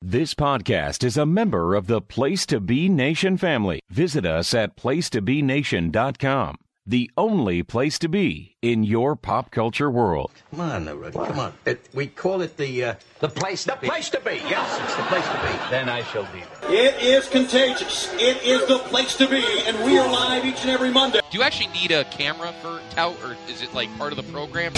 This podcast is a member of the Place to Be Nation family. Visit us at placetobenation.com. The only place to be in your pop culture world. Come on, Rudy. Come on. We call it the place to be. The place to be. Yes, it's the place to be. Then I shall be there. It is contagious. It is the place to be, and we are live each and every Monday. Do you actually need a camera for tout, or is it like part of the program?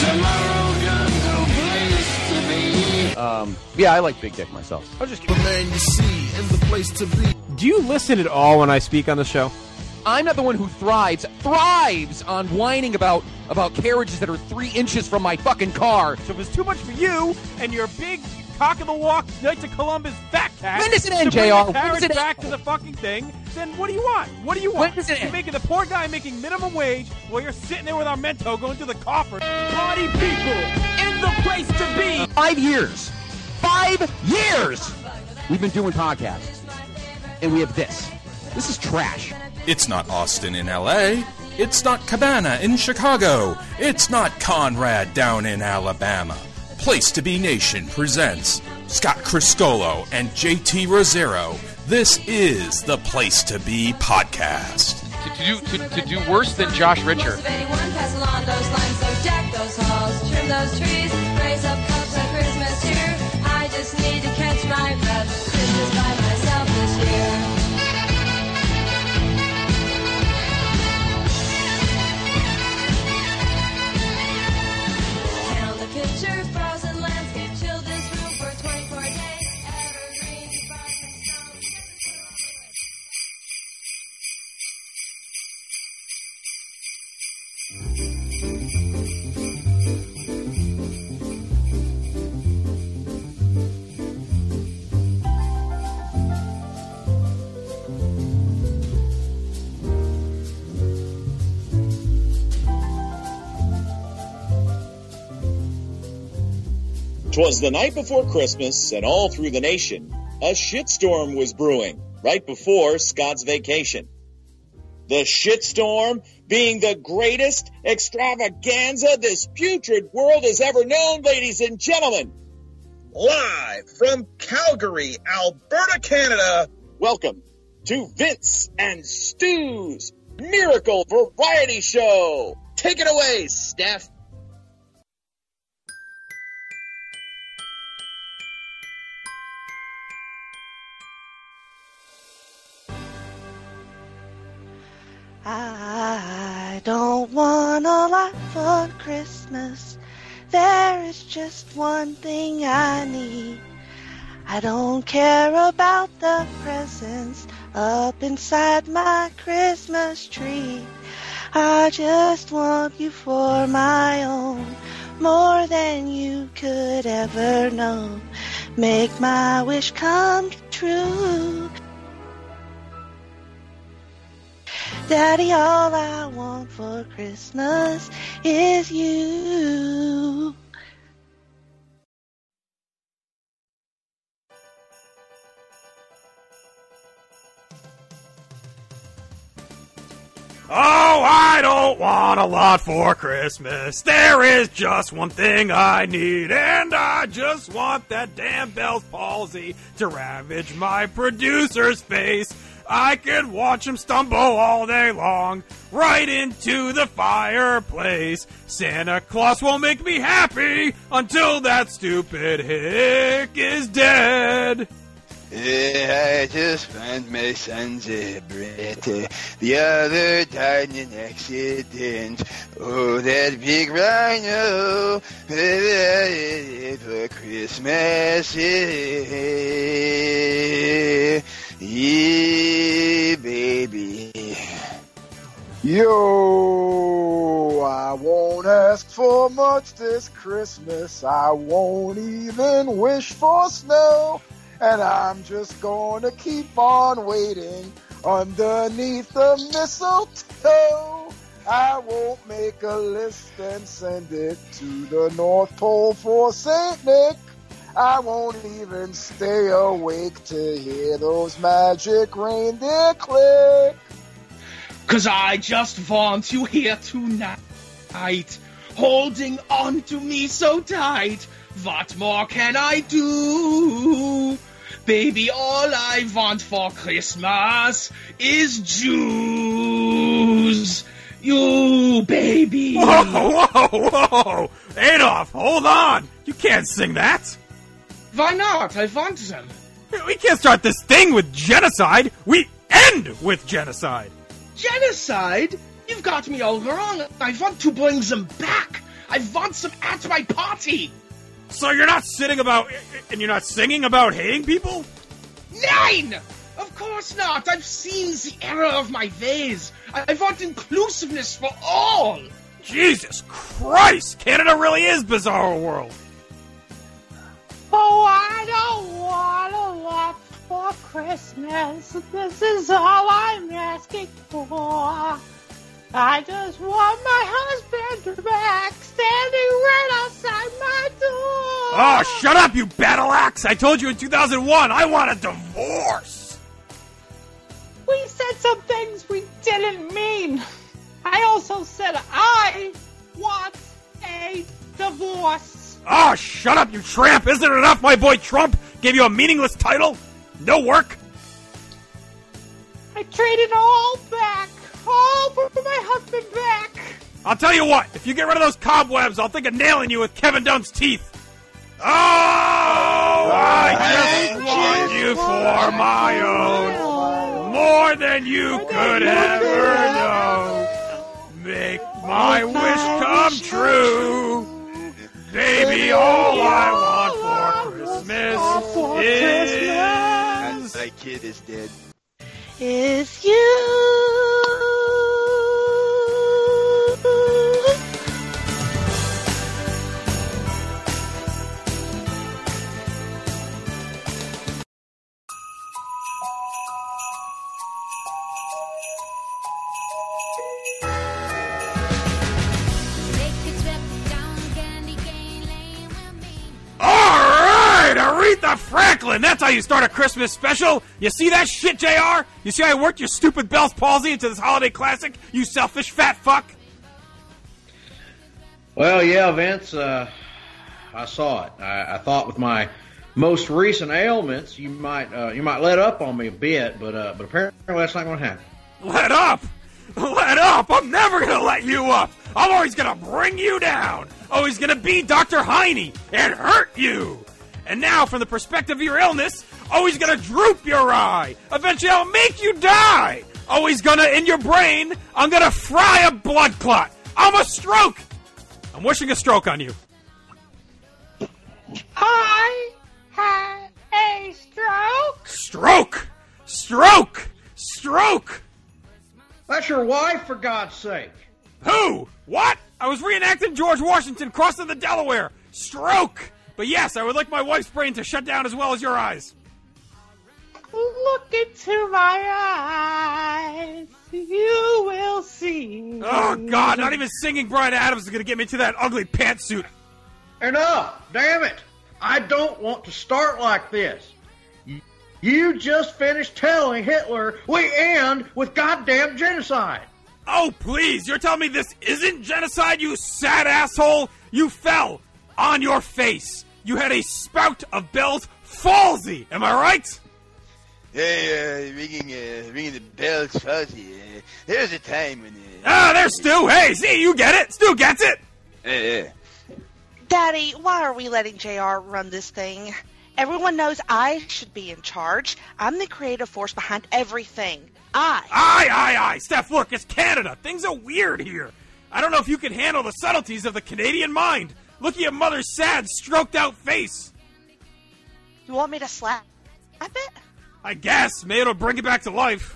Yeah, I like Big Dick myself. I was just kidding. Man, you see, and the place to be. Do you listen at all when I speak on the show? I'm not the one who thrives on whining about carriages that are 3 inches from my fucking car. So if it's too much for you and your big cock-of-the-walk Knights of Columbus fat cat, when does it end, to bring JR? the carriage back to the fucking thing, then what do you want? What do you want? When does it end? You're making the poor guy making minimum wage while you're sitting there with our Mento going through the coffer. Party people in the place to be. 5 years. 5 years! We've been doing podcasts. And we have this. This is trash. It's not Austin in L.A. It's not Cabana in Chicago. It's not Conrad down in Alabama. Place to Be Nation presents Scott Criscolo and JT Rosero. This is the Place to Be podcast. To do worse than Josh Richer. I just need to catch my breath. Christmas by myself this year. Count the picture, frozen landscape, children's room for 24 days. Evergreen, sparkling stone. Twas the night before Christmas, and all through the nation, a shitstorm was brewing, right before Scott's vacation. The shitstorm being the greatest extravaganza this putrid world has ever known, ladies and gentlemen. Live from Calgary, Alberta, Canada, welcome to Vince and Stu's Miracle Variety Show. Take it away, Steph. I don't want a lot for Christmas. There is just one thing I need. I don't care about the presents up inside my Christmas tree. I just want you for my own, more than you could ever know. Make my wish come true. Daddy, all I want for Christmas is you. Oh, I don't want a lot for Christmas. There is just one thing I need, and I just want that damn Bell's palsy to ravage my producer's face. I could watch him stumble all day long, right into the fireplace. Santa Claus won't make me happy until that stupid hick is dead. I just found my son's brother. The other died in an accident. Oh, that big rhino for Christmas. Yeah, baby. Yo, I won't ask for much this Christmas. I won't even wish for snow. And I'm just gonna keep on waiting underneath the mistletoe. I won't make a list and send it to the North Pole for St. Nick. I won't even stay awake to hear those magic reindeer click. 'Cause I just want you here tonight, holding on to me so tight. What more can I do? Baby, all I want for Christmas is Jews. You, baby. Whoa, whoa, whoa! Adolf, hold on! You can't sing that! Why not? I want them. We can't start this thing with genocide! We end with genocide! Genocide? You've got me all wrong. I want to bring them back. I want them at my party. So you're not singing about hating people? Nine! Of course not. I've seen the error of my ways. I want inclusiveness for all. Jesus Christ! Canada really is Bizarro World. Oh, I don't want a lot for Christmas. This is all I'm asking for. I just want my husband back, standing right outside my door. Oh, shut up, you battle axe! I told you in 2001 I want a divorce. We said some things we didn't mean. I also said I want a divorce. Oh, shut up, you tramp! Isn't it enough my boy Trump gave you a meaningless title? No work? I traded all back. All for my husband back. I'll tell you what, if you get rid of those cobwebs, I'll think of nailing you with Kevin Dunn's teeth. Oh, I just want you for my own, more than you could ever know. Make my wish come true. Baby, all I want for Christmas is... My kid is dead. Is you. Aretha Franklin! That's how you start a Christmas special! You see that shit, JR? You see how I worked your stupid Bell's palsy into this holiday classic, you selfish fat fuck? Well, yeah, Vince, I saw it. I thought with my most recent ailments, you might let up on me a bit, but apparently that's not going to happen. Let up? Let up? I'm never going to let you up! I'm always going to bring you down! Always going to be Dr. Heine and hurt you! And now, from the perspective of your illness, always gonna droop your eye. Eventually, I'll make you die. Always gonna, in your brain, I'm gonna fry a blood clot. I'm a stroke. I'm wishing a stroke on you. I had a stroke. Stroke! Stroke! Stroke! That's your wife, for God's sake. Who? What? I was reenacting George Washington crossing the Delaware. Stroke! But yes, I would like my wife's brain to shut down as well as your eyes. Look into my eyes. You will see. Oh, God, not even singing Bryan Adams is going to get me to that ugly pantsuit. Enough! Damn it! I don't want to start like this. You just finished telling Hitler we end with goddamn genocide. Oh, please, you're telling me this isn't genocide, you sad asshole? You fell on your face. You had a spout of Bell's palsy. Am I right? Hey, ringing the Bell's palsy. There was a time when... there's Stu. Hey, see, you get it. Stu gets it. Yeah. Daddy, why are we letting JR run this thing? Everyone knows I should be in charge. I'm the creative force behind everything. Aye. Steph, look, it's Canada. Things are weird here. I don't know if you can handle the subtleties of the Canadian mind. Look at your mother's sad, stroked-out face. You want me to slap it? I guess. Maybe it'll bring it back to life.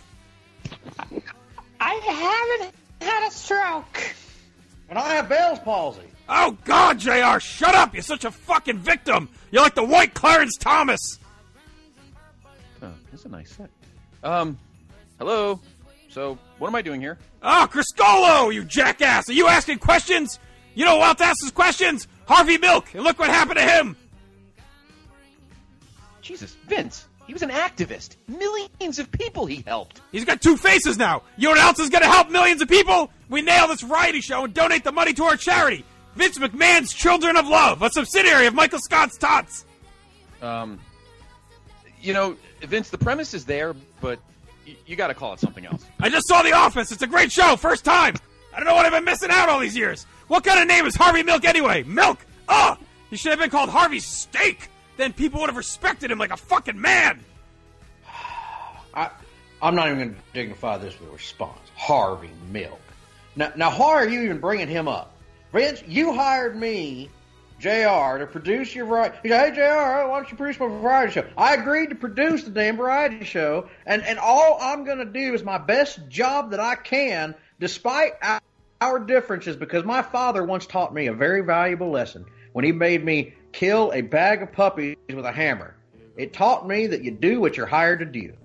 I haven't had a stroke. And I have Bell's palsy. Oh, God, JR, shut up. You're such a fucking victim. You're like the white Clarence Thomas. Oh, that's a nice set. Hello. So, what am I doing here? Oh, Criscolo, you jackass. Are you asking questions? You know who else asks questions? Harvey Milk. And look what happened to him. Jesus, Vince. He was an activist. Millions of people he helped. He's got two faces now. You know what else is going to help millions of people? We nail this variety show and donate the money to our charity. Vince McMahon's Children of Love, a subsidiary of Michael Scott's Tots. Vince, the premise is there, but you got to call it something else. I just saw The Office. It's a great show. First time. I don't know what I've been missing out all these years. What kind of name is Harvey Milk anyway? Milk. He should have been called Harvey Steak. Then people would have respected him like a fucking man. I'm not even going to dignify this with a response. Harvey Milk. Now, why are you even bringing him up? Vince, you hired me, JR, to produce your variety. You go, hey, JR, why don't you produce my variety show? I agreed to produce the damn variety show, and all I'm going to do is my best job that I can, despite our differences, because my father once taught me a very valuable lesson when he made me kill a bag of puppies with a hammer. It taught me that you do what you're hired to do.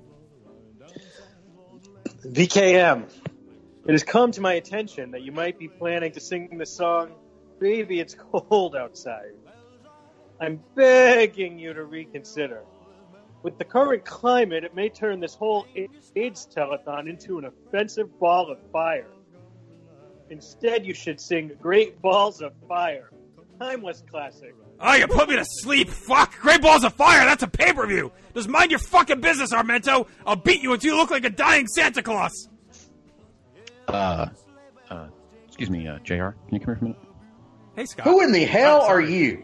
VKM, it has come to my attention that you might be planning to sing the song, Baby, It's Cold Outside. I'm begging you to reconsider. With the current climate, it may turn this whole AIDS telethon into an offensive ball of fire. Instead, you should sing Great Balls of Fire, timeless classic. Oh, you put me to sleep. Fuck. Great Balls of Fire. That's a pay-per-view. Just mind your fucking business, Armento. I'll beat you until you look like a dying Santa Claus. Excuse me, JR. Can you come here for a minute? Hey, Scott. Who in the hell are you?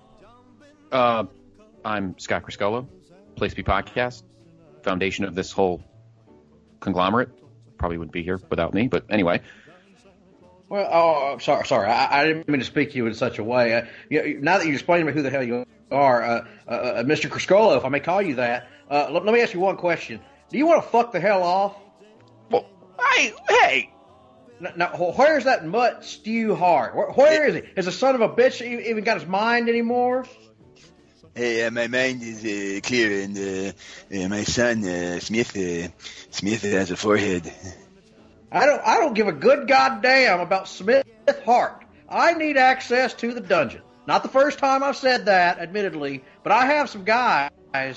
I'm Scott Criscolo, Place to Be Podcast, foundation of this whole conglomerate. Probably wouldn't be here without me, but anyway. Well, sorry. I didn't mean to speak to you in such a way. Now that you explained to me who the hell you are, Mr. Criscolo, if I may call you that, let me ask you one question. Do you want to fuck the hell off? Well, hey! Now, where's that mutt Stu Hart? Where is he? Has the son of a bitch even got his mind anymore? Hey, my mind is clear, and my son, Smith has a forehead. I don't give a good goddamn about Smith Hart. I need access to the dungeon. Not the first time I've said that, admittedly, but I have some guys.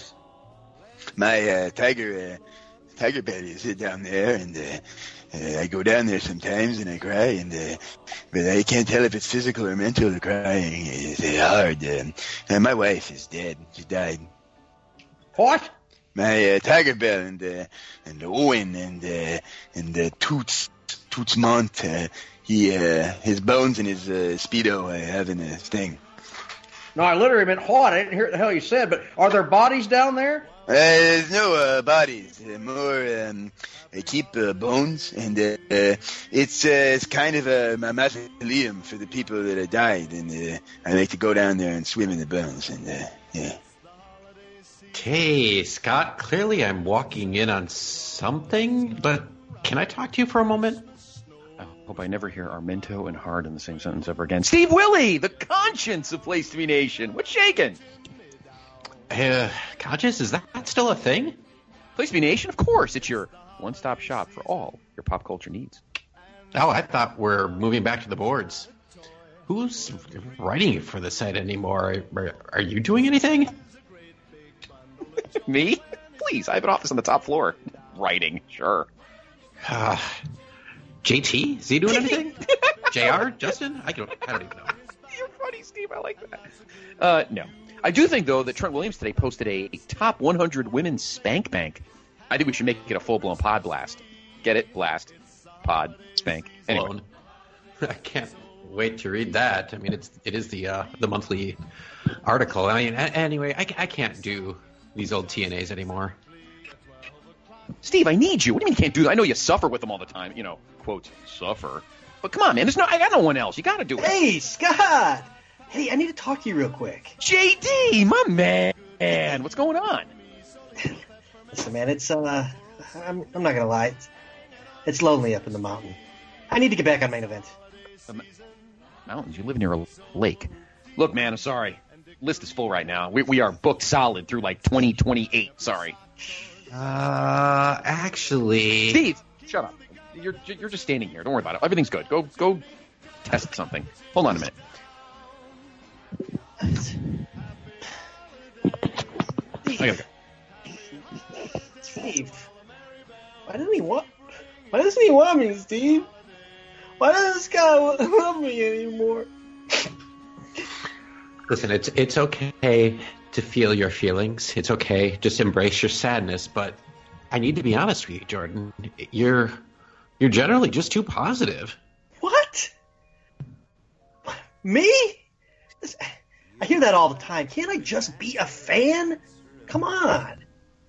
My tiger buddies sit down there, and I go down there sometimes and I cry, but I can't tell if it's physical or mental. The crying is hard. And my wife is dead. She died. What? My Tiger Bell and Owen and Toots Mont. His bones and his Speedo having a thing. No, I literally meant what? I didn't hear what the hell you said, but are there bodies down there? There's no bodies. More I keep bones, and it's kind of a mausoleum for the people that have died, and I like to go down there and swim in the bones, and yeah. Okay, Scott, clearly I'm walking in on something, but can I talk to you for a moment? I hope I never hear Armento and Hard in the same sentence ever again. Steve Willie, the conscience of Place to Be Nation. What's shaking? Conscious, is that still a thing? Place to Be Nation? Of course. It's your one-stop shop for all your pop culture needs. Oh, I thought we're moving back to the boards. Who's writing for the site anymore? Are you doing anything? Me? Please, I have an office on the top floor. Writing, sure. JT? Is he doing anything? JR? Justin? I don't even know. You're funny, Steve. I like that. No. I do think, though, that Trent Williams today posted a top 100 women's spank bank. I think we should make it a full-blown pod blast. Get it? Blast. Pod. Spank. Anyway. I can't wait to read that. I mean, it is the monthly article. I mean, anyway, I can't do these old TNAs anymore. Steve, I need you. What do you mean you can't do that? I know you suffer with them all the time. You know, quote, suffer. But come on, man. I got no one else. You got to do it. Hey, Scott. Hey, I need to talk to you real quick. JD, my man. What's going on? Listen, man, it's, I'm not going to lie. It's lonely up in the mountain. I need to get back on Main Event. Mountains? You live near a lake. Look, man, I'm sorry. List is full right now. We are booked solid through like 2028. Sorry. Actually, Steve, shut up. You're just standing here. Don't worry about it. Everything's good. Go test something. Hold on a minute. I gotta go. Steve, why doesn't he want me, Steve? Why doesn't this guy love me anymore? Listen, it's okay to to feel your feelings. It's okay. Just embrace your sadness. But I need to be honest with you, Jordan. You're generally just too positive. What? Me? I hear that all the time. Can't I just be a fan? Come on.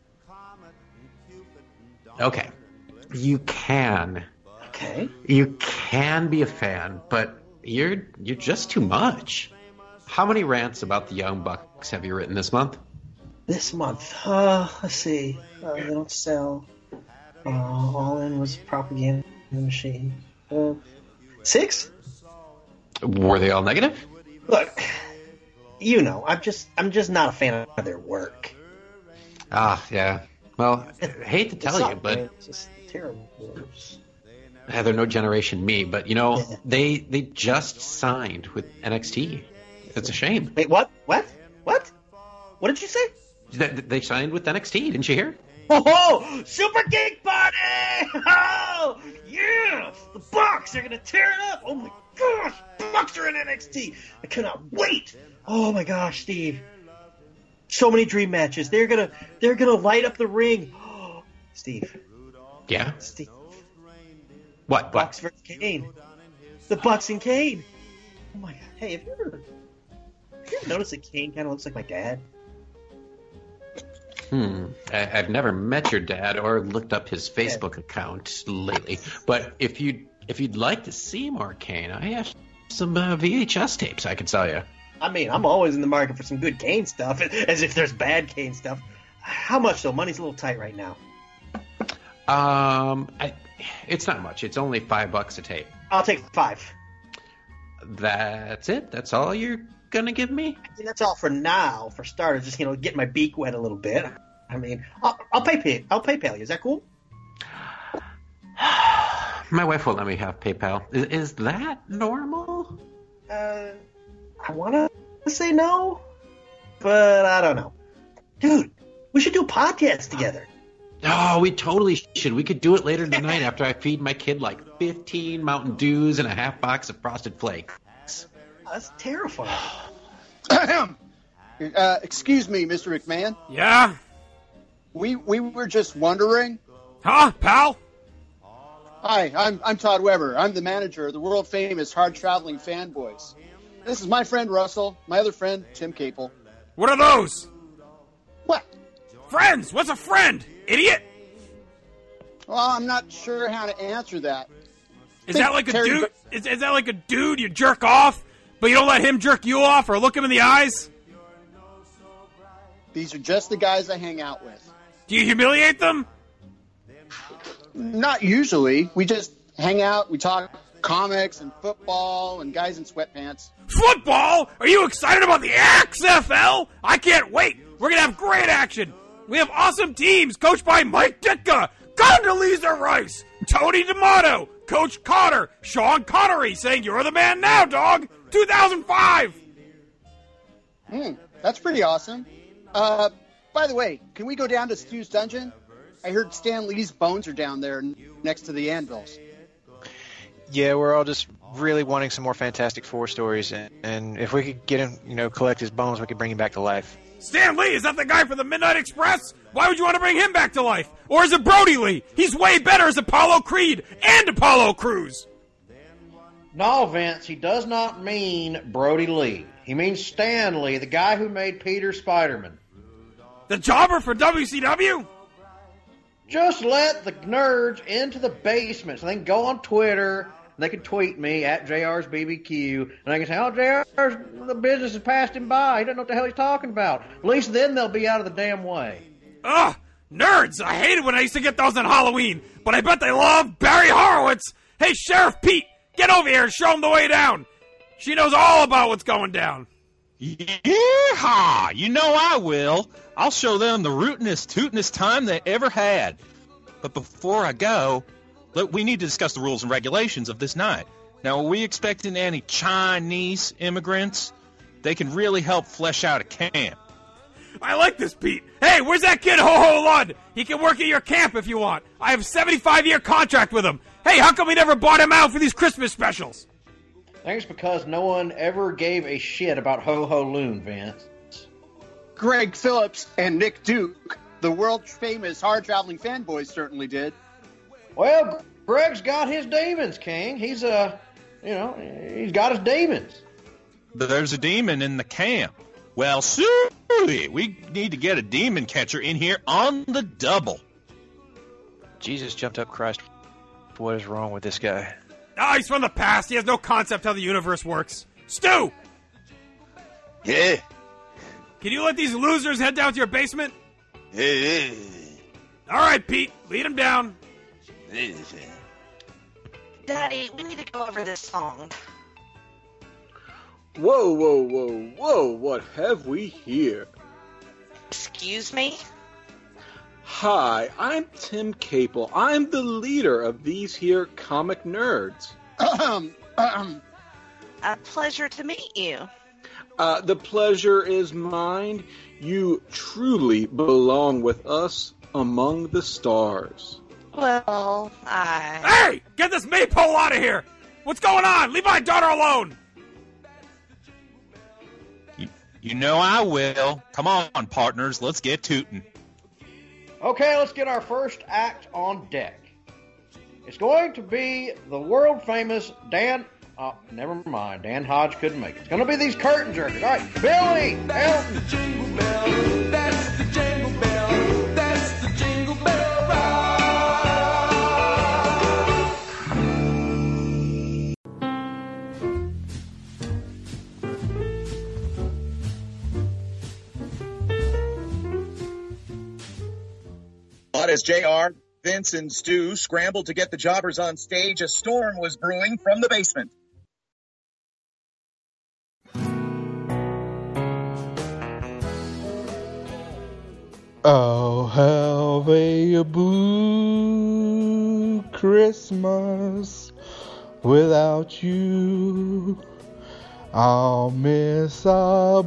Okay. You can. Okay. You can be a fan, but you're just too much. How many rants about the Young Bucks have you written this month? This month? Let's see. They don't sell. All In was a propaganda machine. 6? Were they all negative? Look, you know, I'm just not a fan of their work. Ah, yeah. Well, I hate to tell you, but it's just terrible. they're no generation me. But you know, they just signed with NXT. It's a shame. Wait, what? What? What? What did you say? They signed with NXT. Didn't you hear? Oh, Super Geek Party! Oh, yeah! The Bucks are gonna tear it up! Oh my gosh! Bucks are in NXT! I cannot wait! Oh my gosh, Steve. So many dream matches. They're gonna light up the ring. Steve. Yeah? Steve. What? Bucks versus Kane. The Bucks and Kane. Oh my god. Hey, have you ever noticed that Kane kind of looks like my dad? I've never met your dad or looked up his Facebook account lately. But if you'd like to see more Kane, I have some VHS tapes I could sell you. I mean, I'm always in the market for some good Kane stuff, as if there's bad Kane stuff. How much, though? Money's a little tight right now. It's not much. It's only $5 a tape. I'll take 5. That's it? That's all you're gonna give me? I mean, that's all for now. For starters, just get my beak wet a little bit. I mean, I'll PayPal you. Is that cool? My wife won't let me have PayPal. Is that normal? I want to say no, but I don't know. Dude, we should do a podcast together. Oh, we totally should. We could do it later tonight after I feed my kid like 15 Mountain Dews and a half box of Frosted Flakes. That's terrifying. Excuse me, Mr. McMahon. Yeah? We were just wondering. Huh, pal? Hi, I'm Todd Weber. I'm the manager of the world-famous hard-traveling Fanboys. This is my friend Russell, my other friend, Tim Capel. What are those? What? Friends! What's a friend? Idiot! Well, I'm not sure how to answer that. Is that like a dude? Is that like a dude you jerk off, but you don't let him jerk you off or look him in the eyes? These are just the guys I hang out with. Do you humiliate them? Not usually. We just hang out, we talk comics and football and guys in sweatpants. Football? Are you excited about the XFL? I can't wait. We're going to have great action. We have awesome teams coached by Mike Ditka, Condoleezza Rice, Tony D'Amato, Coach Cotter, Sean Connery saying, "You're the man now, dog." 2005. That's pretty awesome. By the way, can we go down to Stu's Dungeon? I heard Stan Lee's bones are down there next to the anvils. Yeah, we're all just really wanting some more Fantastic Four stories, and if we could get him, collect his bones, we could bring him back to life. Stan Lee, is that the guy from the Midnight Express? Why would you want to bring him back to life? Or is it Brody Lee? He's way better as Apollo Creed and Apollo Crews. No, Vince, he does not mean Brody Lee. He means Stan Lee, the guy who made Peter Spider-Man. The jobber for WCW? Just let the nerds into the basement so they can go on Twitter. They can tweet me at JR's BBQ, and I can say, "Oh, JR's the business has passed him by. He doesn't know what the hell he's talking about." At least then they'll be out of the damn way. Ugh, nerds! I hated when I used to get those on Halloween, but I bet they love Barry Horowitz. Hey, Sheriff Pete, get over here and show him the way down. She knows all about what's going down. Yeehaw! You know I will. I'll show them the rootinest, tootinest time they ever had. But before I go, look, we need to discuss the rules and regulations of this night. Now, are we expecting any Chinese immigrants? They can really help flesh out a camp. I like this, Pete. Hey, where's that kid Ho-Ho Lud? He can work at your camp if you want. I have a 75-year contract with him. Hey, how come we never bought him out for these Christmas specials? I think it's because no one ever gave a shit about Ho-Ho Loon, Vince. Greg Phillips and Nick Duke, the world-famous hard-traveling fanboys, certainly did. Well, Greg's got his demons, King. He's he's got his demons. There's a demon in the camp. Well, Suey, we need to get a demon catcher in here on the double. Jesus jumped up Christ. What is wrong with this guy? Oh, he's from the past. He has no concept how the universe works. Stu! Yeah? Can you let these losers head down to your basement? Yeah. All right, Pete. Lead them down. Daddy, we need to go over this song. Whoa, whoa, whoa, whoa, what have we here? Excuse me? Hi, I'm Tim Capel. I'm the leader of these here comic nerds. A pleasure to meet you. The pleasure is mine. You truly belong with us among the stars. Well, Hey! Get this maypole out of here! What's going on? Leave my daughter alone! You know I will. Come on, partners. Let's get tootin'. Okay, let's get our first act on deck. It's going to be the world-famous Dan... Oh, never mind. Dan Hodge couldn't make it. It's going to be these curtain jerkers. All right, Billy, Elton. That's the jingle bell. That's the jingle bell rock. But as JR, Vince, and Stu scrambled to get the jobbers on stage, a storm was brewing from the basement. I'll have a blue Christmas without you. I'll miss a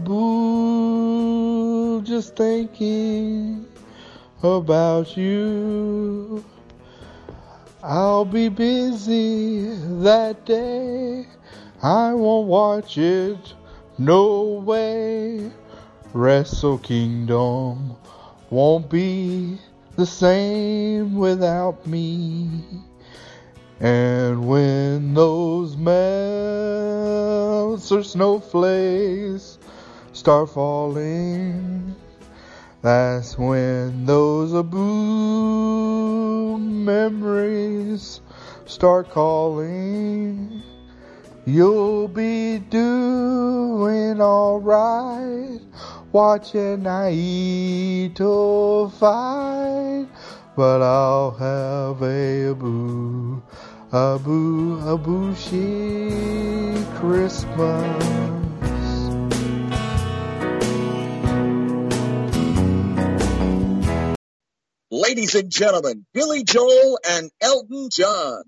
boo just thinking about you. I'll be busy that day. I won't watch it, no way. Wrestle Kingdom won't be the same without me. And when those melts or snowflakes start falling, that's when those blue memories start calling. You'll be doing alright watching Naito fight, but I'll have a bushy Christmas. Ladies and gentlemen, Billy Joel and Elton John.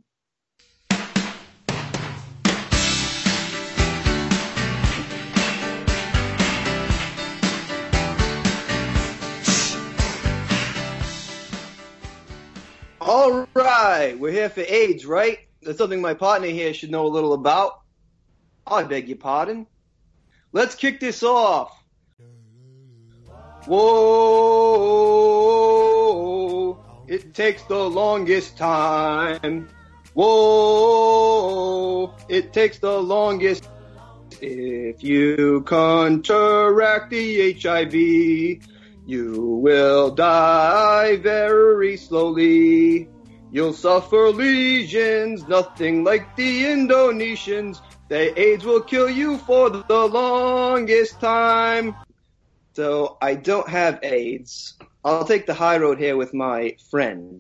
All right, we're here for AIDS, right? That's something my partner here should know a little about. I beg your pardon. Let's kick this off. Whoa, it takes the longest time. Whoa, it takes the longest. If you contract the HIV, you will die very slowly. You'll suffer lesions, nothing like the Indonesians. The AIDS will kill you for the longest time. So I don't have AIDS. I'll take the high road here with my friend.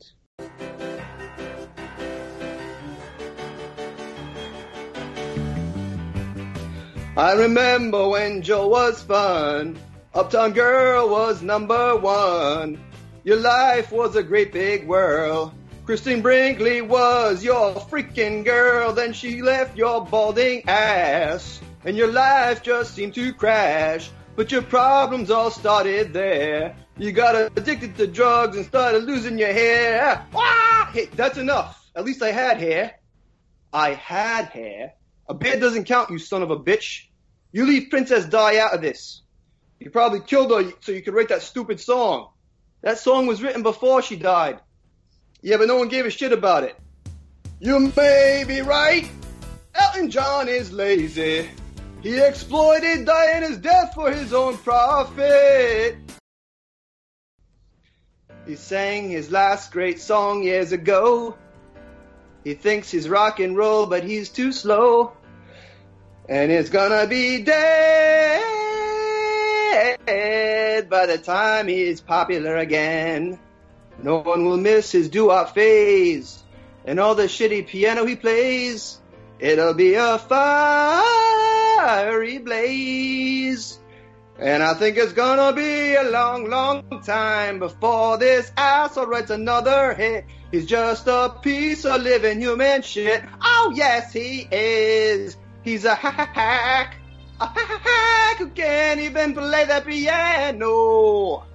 I remember when Joe was fun. Uptown Girl was number one. Your life was a great big whirl. Christine Brinkley was your freaking girl. Then she left your balding ass. And your life just seemed to crash. But your problems all started there. You got addicted to drugs and started losing your hair. Ah! Hey, that's enough. At least I had hair. I had hair. A beard doesn't count, you son of a bitch. You leave Princess Di out of this. He probably killed her so you could write that stupid song. That song was written before she died. Yeah, but no one gave a shit about it. You may be right. Elton John is lazy. He exploited Diana's death for his own profit. He sang his last great song years ago. He thinks he's rock and roll, but he's too slow. And it's gonna be dead by the time he's popular again. No one will miss his doo-wop phase and all the shitty piano he plays. It'll be a fiery blaze. And I think it's gonna be a long, long time before this asshole writes another hit. He's just a piece of living human shit. Oh yes, he is. He's a hack who can't even play the piano.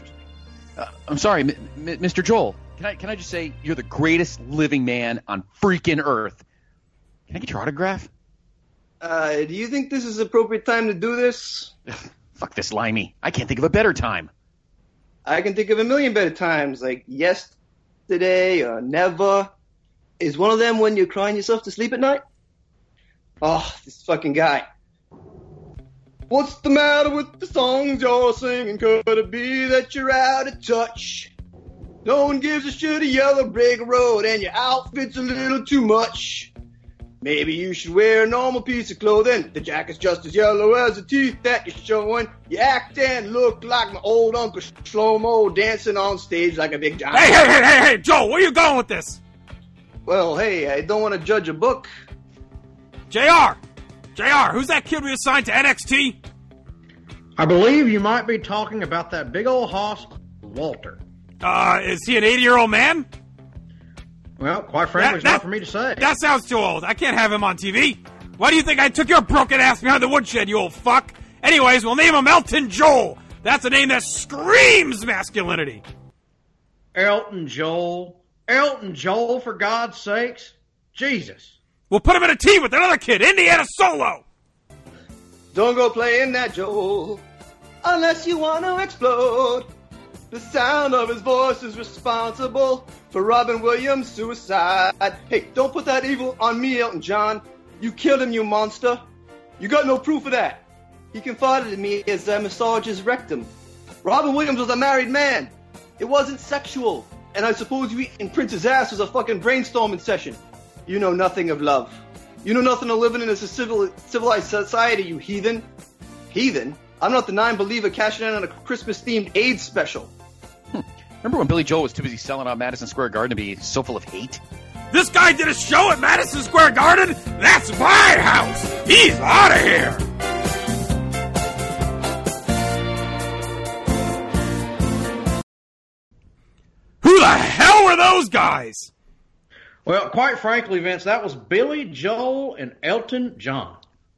I'm sorry, Mr. Joel. Can I just say you're the greatest living man on freaking earth? Can I get your autograph? Do you think this is the appropriate time to do this? Fuck this, Limey. I can't think of a better time. I can think of a million better times, like yesterday or never. Is one of them when you're crying yourself to sleep at night? Oh, this fucking guy. What's the matter with the songs you're singing? Could it be that you're out of touch? No one gives a shit, a yellow brick road, and your outfit's a little too much. Maybe you should wear a normal piece of clothing. The jacket's just as yellow as the teeth that you're showing. You act and look like my old Uncle Shlomo dancing on stage like a big giant. Hey, Joel, where you going with this? Well, hey, I don't want to judge a book. JR, who's that kid we assigned to NXT? I believe you might be talking about that big old hoss, Walter. Is he an 80-year-old man? Well, quite frankly, it's not for me to say. That sounds too old. I can't have him on TV. Why do you think I took your broken ass behind the woodshed, you old fuck? Anyways, we'll name him Elton Joel. That's a name that screams masculinity. Elton Joel, for God's sakes. Jesus. We'll put him in a team with another kid, Indiana Solo. Don't go playing that Joel unless you want to explode. The sound of his voice is responsible for Robin Williams' suicide. Hey, don't put that evil on me, Elton John. You killed him, you monster. You got no proof of that. He confided in me as I massaged his rectum. Robin Williams was a married man. It wasn't sexual. And I suppose you eating Prince's ass was a fucking brainstorming session. You know nothing of love. You know nothing of living in a civilized society, you heathen. Heathen? I'm not the non-believer cashing in on a Christmas-themed AIDS special. Remember when Billy Joel was too busy selling out Madison Square Garden to be so full of hate? This guy did a show at Madison Square Garden? That's my house! He's out of here! Who the hell were those guys? Well, quite frankly, Vince, that was Billy Joel and Elton John.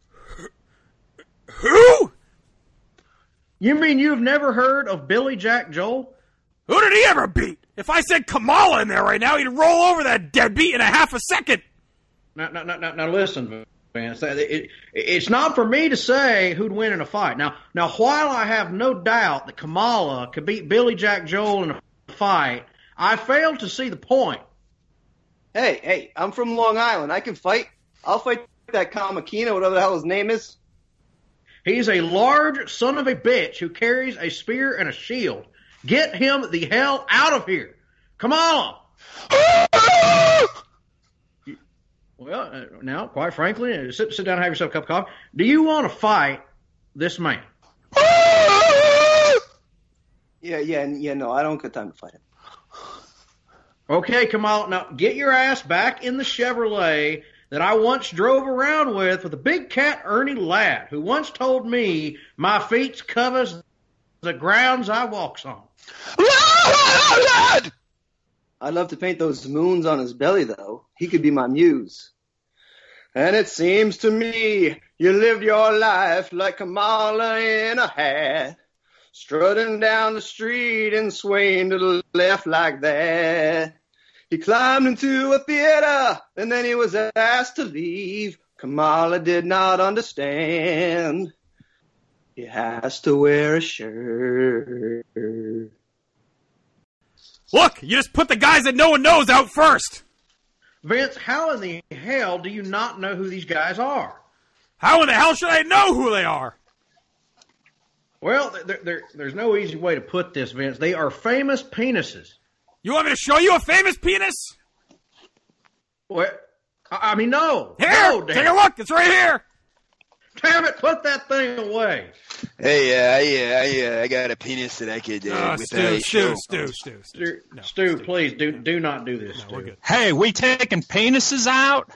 Who? You mean you've never heard of Billy Jack Joel? Who did he ever beat? If I said Kamala in there right now, he'd roll over that deadbeat in a half a second. Now listen, Vince. It's not for me to say who'd win in a fight. Now, while I have no doubt that Kamala could beat Billy Jack Joel in a fight, I fail to see the point. Hey, I'm from Long Island. I can fight. I'll fight that Kamakina, whatever the hell his name is. He's a large son of a bitch who carries a spear and a shield. Get him the hell out of here. Come on. Well, now, quite frankly, sit down and have yourself a cup of coffee. Do you want to fight this man? Yeah, no, I don't got time to fight him. Okay, Kamal, now get your ass back in the Chevrolet that I once drove around with a big cat Ernie Ladd, who once told me my feet covers the grounds I walks on. I'd love to paint those moons on his belly, though. He could be my muse. And it seems to me you lived your life like Kamala in a hat, strutting down the street and swaying to the left like that. He climbed into a theater, and then he was asked to leave. Kamala did not understand. He has to wear a shirt. Look, you just put the guys that no one knows out first. Vince, how in the hell do you not know who these guys are? How in the hell should I know who they are? Well, there's no easy way to put this, Vince. They are famous penises. You want me to show you a famous penis? What? I mean, no. Here, no, take a look. It's right here. Damn it, put that thing away. Hey, I got a penis that I could. Stu, please do not do this. Stu. Hey, we taking penises out?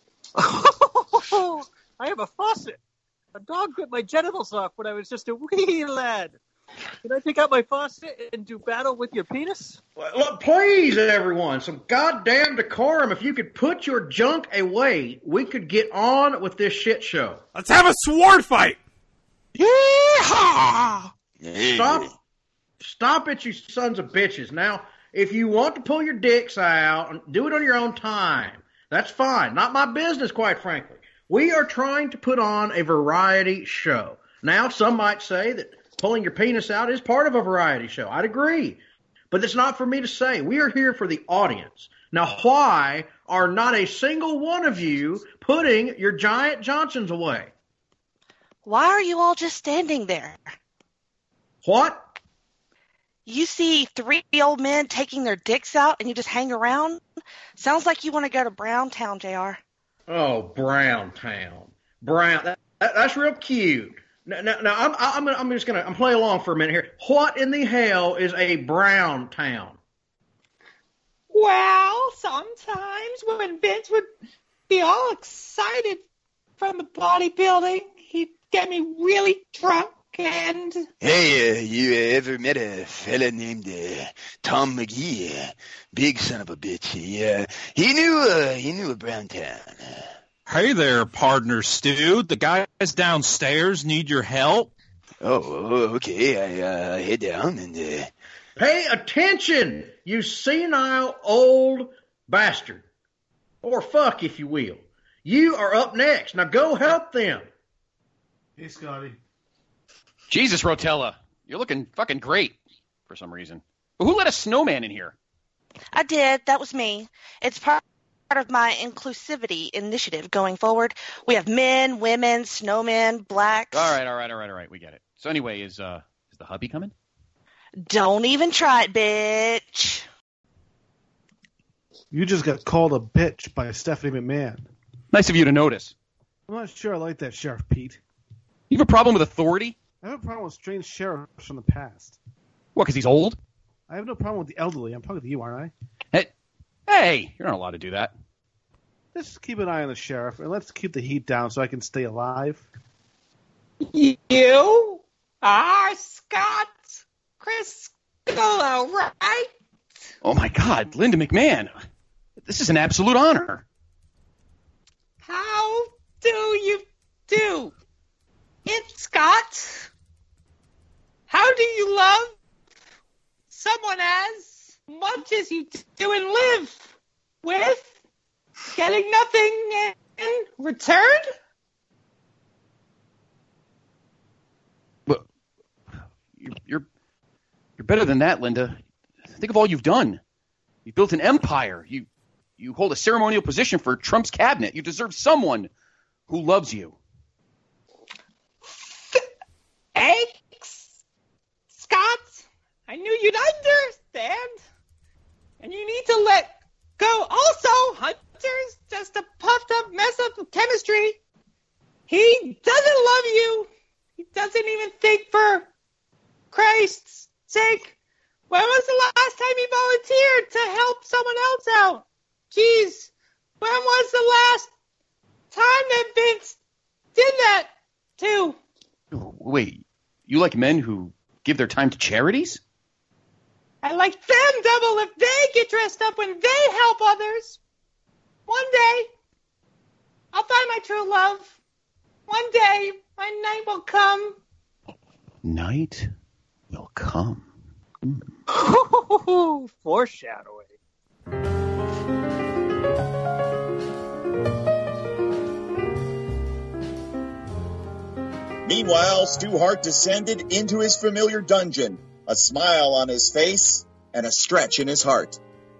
I have a faucet. A dog bit my genitals off when I was just a wee lad. Can I take out my faucet and do battle with your penis? Look, please, everyone, some goddamn decorum. If you could put your junk away, we could get on with this shit show. Let's have a sword fight. Yeehaw! Stop it, you sons of bitches. Now, if you want to pull your dicks out, do it on your own time. That's fine. Not my business, quite frankly. We are trying to put on a variety show. Now, some might say that pulling your penis out is part of a variety show. I'd agree. But it's not for me to say. We are here for the audience. Now, why are not a single one of you putting your giant Johnsons away? Why are you all just standing there? What? You see 3 old men taking their dicks out and you just hang around? Sounds like you want to go to Browntown, JR. Oh, Browntown. That's real cute. Now I'm playing along for a minute here. What in the hell is a brown town? Well, sometimes when Vince would be all excited from the bodybuilding, he'd get me really drunk and... Hey, you ever met a fella named Tom McGee? Big son of a bitch. He knew a brown town. Hey there, partner Stu. The guys downstairs need your help. Oh, okay. I head down and... Pay attention, you senile old bastard. Or fuck, if you will. You are up next. Now go help them. Hey, Scotty. Jesus, Rotella. You're looking fucking great for some reason. But who let a snowman in here? I did. That was me. It's part of my inclusivity initiative going forward. We have men, women, snowmen, blacks. All right. We get it. So anyway, is the hubby coming? Don't even try it, bitch. You just got called a bitch by Stephanie McMahon. Nice of you to notice. I'm not sure I like that, Sheriff Pete. You have a problem with authority? I have a problem with strange sheriffs from the past. What, because he's old? I have no problem with the elderly. I'm talking to you, aren't I? Hey, you're not allowed to do that. Let's keep an eye on the sheriff, and let's keep the heat down so I can stay alive. You are Scott Criscuolo, right? Oh, my God, Linda McMahon. This is an absolute honor. How do you do it, Scott? How do you love someone as much as you do and live with getting nothing in return? Well, you're better than that, Linda. Think of all you've done. You built an empire. You hold a ceremonial position for Trump's cabinet. You deserve someone who loves you. Thanks, Scott. I knew you'd understand. And you need to let go. Also, Hunter's just a puffed up mess of chemistry. He doesn't love you. He doesn't even think for Christ's sake. When was the last time he volunteered to help someone else out? Jeez, when was the last time that Vince did that too? Wait, you like men who give their time to charities? I like them double if they get dressed up when they help others. One day, I'll find my true love. One day, my night will come. Night will come. Foreshadowing. Meanwhile, Stu Hart descended into his familiar dungeon, a smile on his face and a stretch in his heart.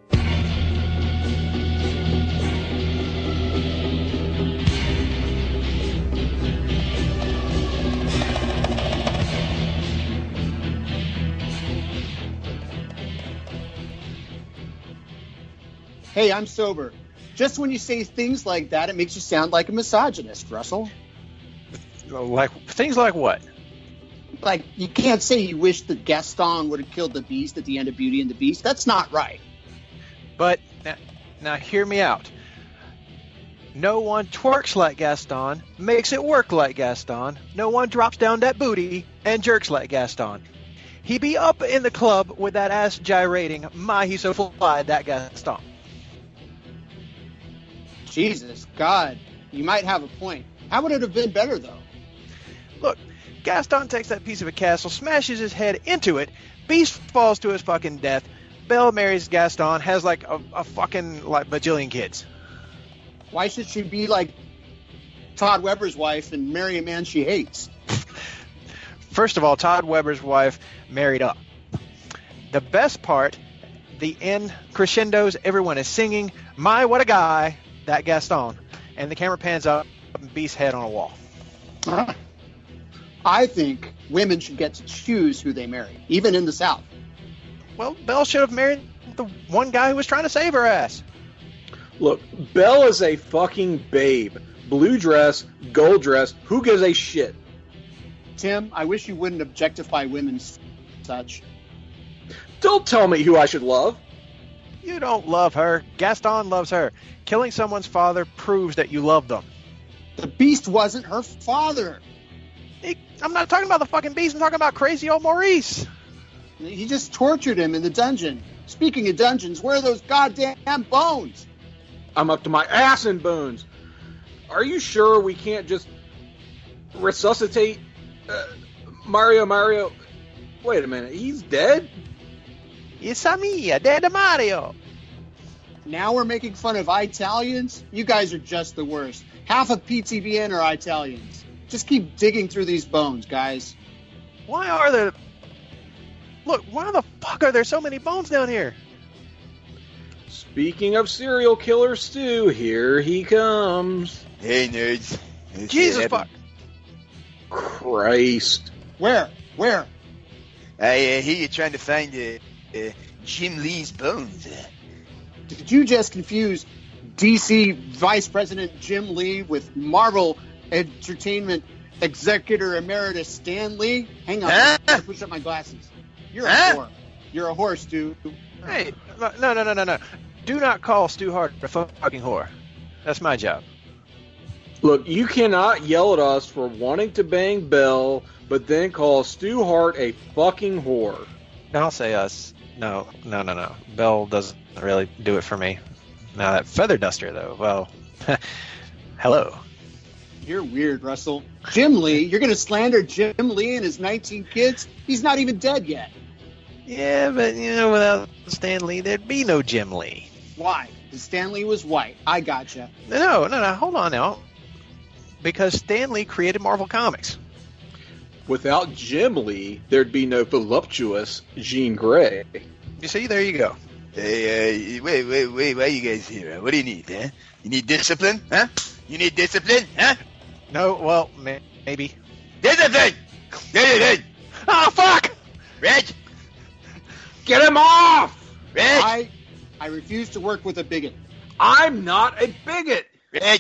Hey, I'm sober. Just when you say things like that, it makes you sound like a misogynist, Russell. Like things like what? Like, you can't say you wish that Gaston would have killed the Beast at the end of Beauty and the Beast. That's not right. But now hear me out. No one twerks like Gaston, makes it work like Gaston. No one drops down that booty and jerks like Gaston. He be up in the club with that ass gyrating. My, he's so fly, that Gaston. Jesus, God, you might have a point. How would it have been better, though? Look, Gaston takes that piece of a castle, smashes his head into it, Beast falls to his fucking death, Belle marries Gaston, has like a fucking like bajillion kids. Why should she be like Todd Weber's wife and marry a man she hates? First of all, Todd Weber's wife married up. The best part, the end crescendos, everyone is singing, my, what a guy, that Gaston. And the camera pans up, and Beast's head on a wall. I think women should get to choose who they marry, even in the South. Well, Belle should have married the one guy who was trying to save her ass. Look, Belle is a fucking babe. Blue dress, gold dress, who gives a shit? Tim, I wish you wouldn't objectify women such. Don't tell me who I should love. You don't love her. Gaston loves her. Killing someone's father proves that you love them. The Beast wasn't her father. I'm not talking about the fucking Beast. I'm talking about crazy old Maurice. He just tortured him in the dungeon. Speaking of dungeons, where are those goddamn bones? I'm up to my ass in bones. Are you sure we can't just resuscitate Mario? Wait a minute, he's dead? It's a me, dead Mario. Now we're making fun of Italians? You guys are just the worst. Half of PTBN are Italians. Just keep digging through these bones, guys. Why are there... Look, why the fuck are there so many bones down here? Speaking of serial killer Stu, here he comes. Hey, nerds. Jesus fuck. Christ. Where? I hear you're trying to find Jim Lee's bones. Did you just confuse DC Vice President Jim Lee with Marvel Entertainment Executive Emeritus Stan Lee? Hang on, I gotta push up my glasses. You're a whore. You're a whore, Stu. Hey, no. Do not call Stu Hart a fucking whore. That's my job. Look, you cannot yell at us for wanting to bang Belle, but then call Stu Hart a fucking whore. Don't say us. No. Belle doesn't really do it for me. Now that feather duster, though, well, hello. You're weird, Russell. Jim Lee? You're going to slander Jim Lee and his 19 kids? He's not even dead yet. Yeah, but, without Stan Lee, there'd be no Jim Lee. Why? Because Stan Lee was white. I gotcha. No, hold on now. Because Stan Lee created Marvel Comics. Without Jim Lee, there'd be no voluptuous Jean Grey. You see, there you go. Hey, wait, why are you guys here? What do you need, huh? You need discipline, huh? You need discipline, huh? No, well, maybe. Discipline! Oh, fuck! Reg! Get him off! Reg! I refuse to work with a bigot. I'm not a bigot! Reg!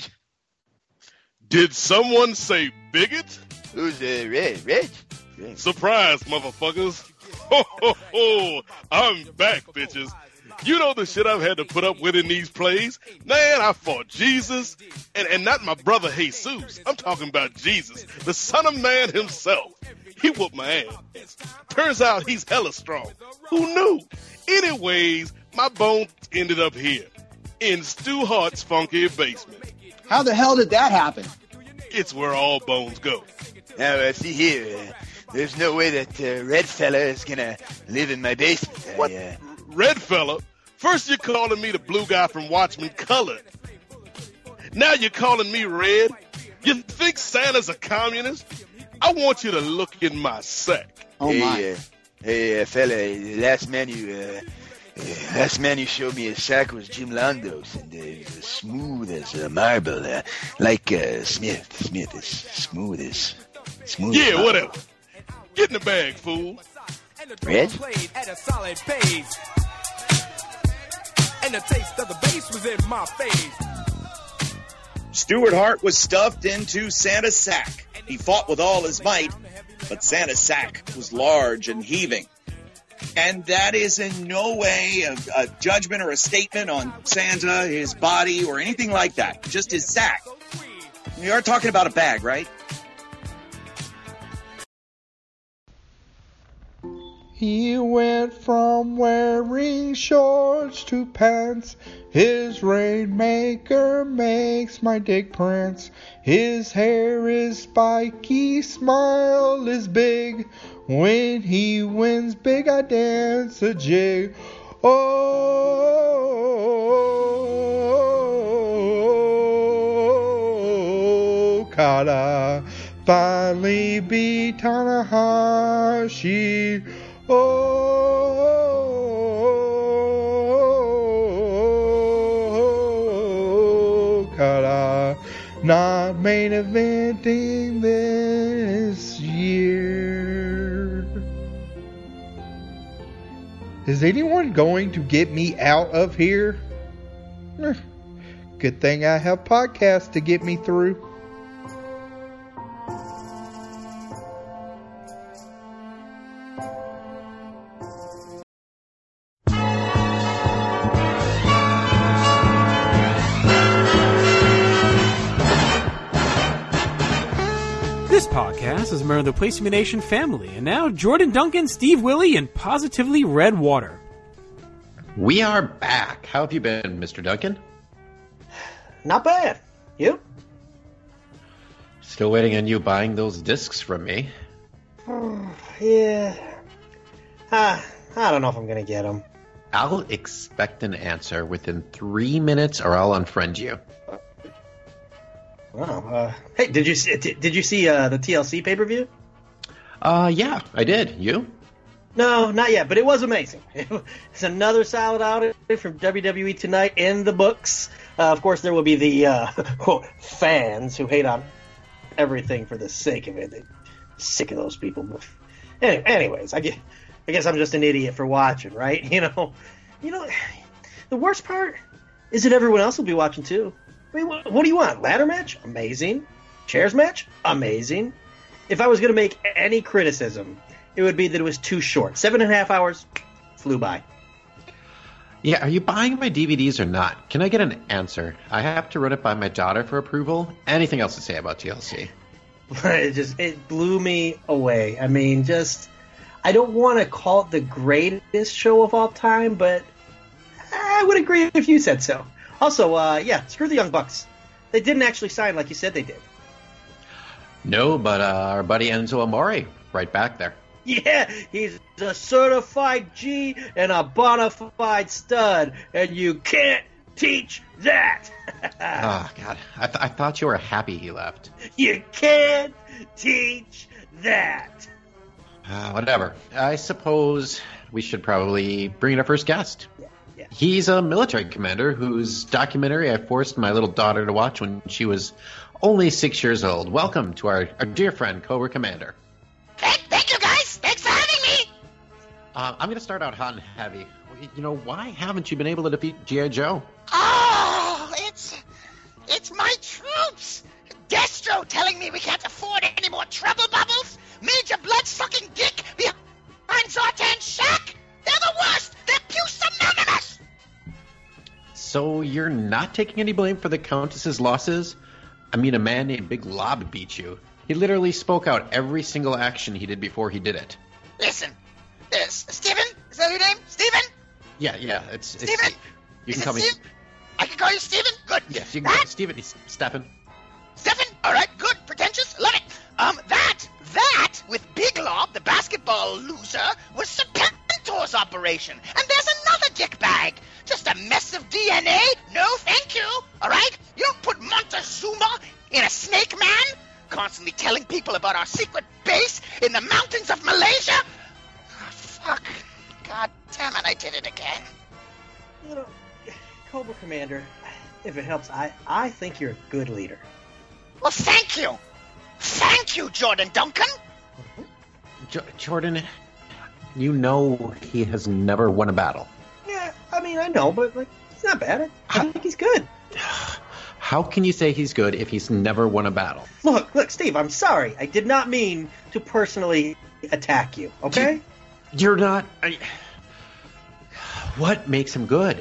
Did someone say bigot? Who's Reg? Surprise, motherfuckers. Ho, ho, ho. I'm back, bitches. You know the shit I've had to put up with in these plays? Man, I fought Jesus, and not my brother Jesus. I'm talking about Jesus, the Son of Man himself. He whooped my ass. Turns out he's hella strong. Who knew? Anyways, my bones ended up here, in Stu Hart's funky basement. How the hell did that happen? It's where all bones go. Now, see here, there's no way that Red Fella is gonna live in my basement. What? Red Fella? First you're calling me the blue guy from Watchmen Colored. Now you're calling me red? You think Santa's a communist? I want you to look in my sack. Oh Hey, fella, last man you showed me a sack was Jim Londo's, and it was as smooth as marble, like Smith is smooth as Yeah, marble. whatever. Get in the bag, fool. Red? At a solid pace. And the taste of the bass was in my face. Stuart Hart was stuffed into Santa's sack. He fought with all his might, but Santa's sack was large and heaving. And that is in no way a judgment or a statement on Santa, his body, or anything like that. Just his sack. We are talking about a bag, right? He went from wearing shorts to pants. His rainmaker makes my dick prance. His hair is spiky, smile is big. When he wins big, I dance a jig. Oh, Kata finally beat Tanahashi. Oh, Kata not main eventing this year. Is anyone going to get me out of here? Good thing I have podcasts to get me through. This podcast is a member of the Placement Nation family, and now Jordan Duncan, Steve Willie, and Positively Red Water. We are back. How have you been, Mr. Duncan? Not bad. You? Still waiting on you buying those discs from me. Yeah. I don't know if I'm going to get them. I'll expect an answer within 3 minutes or I'll unfriend you. Wow. Hey, did you see the TLC pay-per-view? Yeah, I did. You? No, not yet, but it was amazing. It's another solid outing from WWE tonight in the books. Of course, there will be the quote fans who hate on everything for the sake of it. They're sick of those people. Anyways, I guess I'm just an idiot for watching, right? You know, the worst part is that everyone else will be watching too. I mean, what do you want? Ladder match? Amazing. Chairs match? Amazing. If I was going to make any criticism, it would be that it was too short. 7.5 hours flew by. Yeah, are you buying my DVDs or not? Can I get an answer? I have to run it by my daughter for approval. Anything else to say about TLC? It blew me away. I mean, I don't want to call it the greatest show of all time, but I would agree if you said so. Also, screw the Young Bucks. They didn't actually sign like you said they did. No, but our buddy Enzo Amore, right back there. Yeah, he's a certified G and a bona fide stud, and you can't teach that. Oh, God. I thought you were happy he left. You can't teach that. Whatever. I suppose we should probably bring in our first guest. Yeah. He's a military commander whose documentary I forced my little daughter to watch when she was only 6 years old. Welcome to our dear friend, Cobra Commander. Thank you, guys. Thanks for having me. I'm going to start out hot and heavy. Why haven't you been able to defeat G.I. Joe? Oh, it's my troops. Destro telling me we can't afford any more trouble bubbles. Major blood-sucking dick behind Zartan's shack. They're the worst. They're pusillanimous. So you're not taking any blame for the Countess's losses? I mean, a man named Big Lob beat you. He literally spoke out every single action he did before he did it. Listen, Steven? Is that your name? Steven? Yeah, it's Steven? You can call me. I can call you Steven? Good. Yes, you can call me Steven. It's Stefan. Stefan? All right, good. Pretentious? Love it. That, with Big Lob, the basketball loser, was Serpentor's operation. And there's another dickbag. Just a mess of DNA? No, thank you. All right? You don't put Montezuma in a snake man. constantly telling people about our secret base in the mountains of Malaysia? Oh, fuck. God damn it, I did it again. You know, Cobra Commander, if it helps, I think you're a good leader. Well, thank you. Thank you, Jordan Duncan. Jordan, you know he has never won a battle. Yeah, I mean, I know, but like, he's not bad. I think he's good. How can you say he's good if he's never won a battle? Look, Steve, I'm sorry. I did not mean to personally attack you, okay? You're not... What makes him good?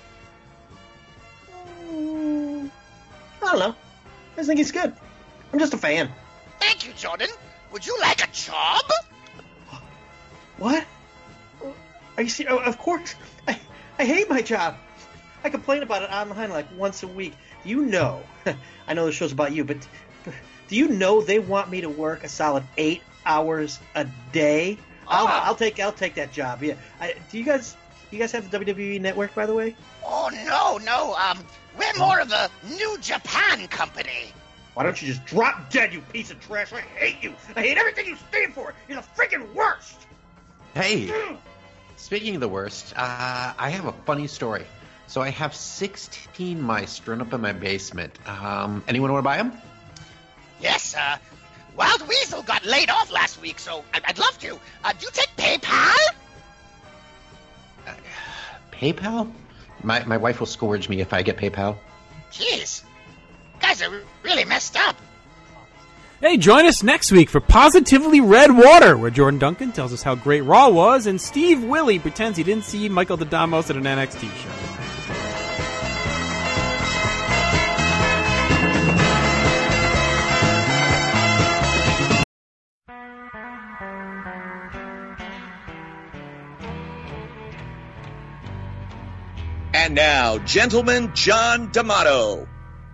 I don't know. I just think he's good. I'm just a fan. Thank you, Jordan. Would you like a job? What? Are you serious? Of course. I hate my job. I complain about it online like once a week. You know, I know the show's about you, but do you know they want me to work a solid 8 hours a day? I'll take that job. Yeah. Do you guys have the WWE Network, by the way? Oh no. We're more of a New Japan company. Why don't you just drop dead, you piece of trash? I hate you. I hate everything you stand for. You're the freaking worst. Hey, speaking of the worst, I have a funny story. So I have 16 mice drawn up in my basement. Anyone want to buy them? Yes, Wild Weasel got laid off last week, so I'd love to. Do you take PayPal? PayPal? My wife will scourge me if I get PayPal. Jeez. Guys are really messed up. Hey, join us next week for Positively Red Water, where Jordan Duncan tells us how great Raw was, and Steve Willie pretends he didn't see Michael Damos at an NXT show. And now, Gentleman John D'Amato.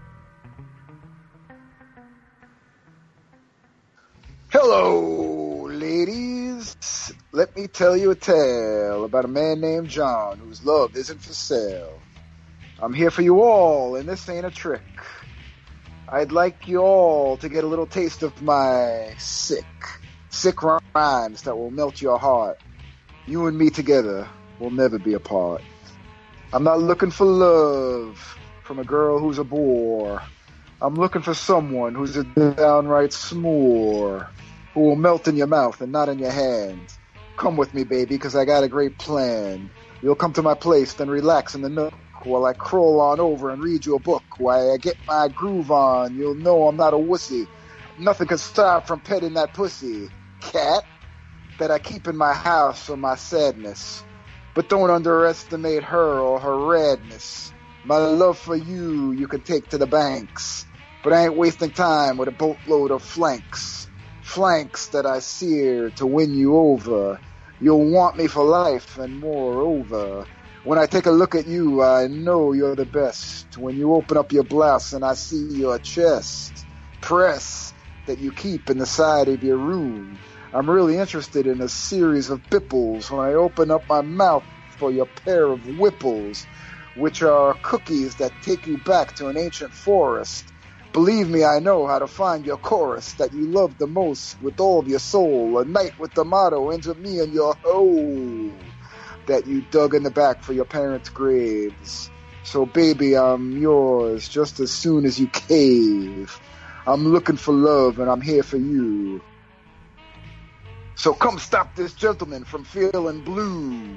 Hello, ladies. Let me tell you a tale about a man named John whose love isn't for sale. I'm here for you all, and this ain't a trick. I'd like you all to get a little taste of my sick rhymes that will melt your heart. You and me together will never be apart. I'm not looking for love from a girl who's a bore. I'm looking for someone who's a downright s'more, who will melt in your mouth and not in your hand. Come with me, baby, because I got a great plan. You'll come to my place, then relax in the nook while I crawl on over and read you a book. While I get my groove on, you'll know I'm not a wussy. Nothing can stop from petting that pussy, cat, that I keep in my house for my sadness. But don't underestimate her or her redness. My love for you can take to the banks. But I ain't wasting time with a boatload of flanks. Flanks that I sear to win you over. You'll want me for life, and moreover, when I take a look at you, I know you're the best. When you open up your blouse and I see your chest, press that you keep in the side of your room. I'm really interested in a series of bipples when I open up my mouth for your pair of whipples, which are cookies that take you back to an ancient forest. Believe me, I know how to find your chorus that you love the most with all of your soul. A night with the motto into me and your hole that you dug in the back for your parents' graves. So baby, I'm yours just as soon as you cave. I'm looking for love and I'm here for you. So come stop this gentleman from feeling blue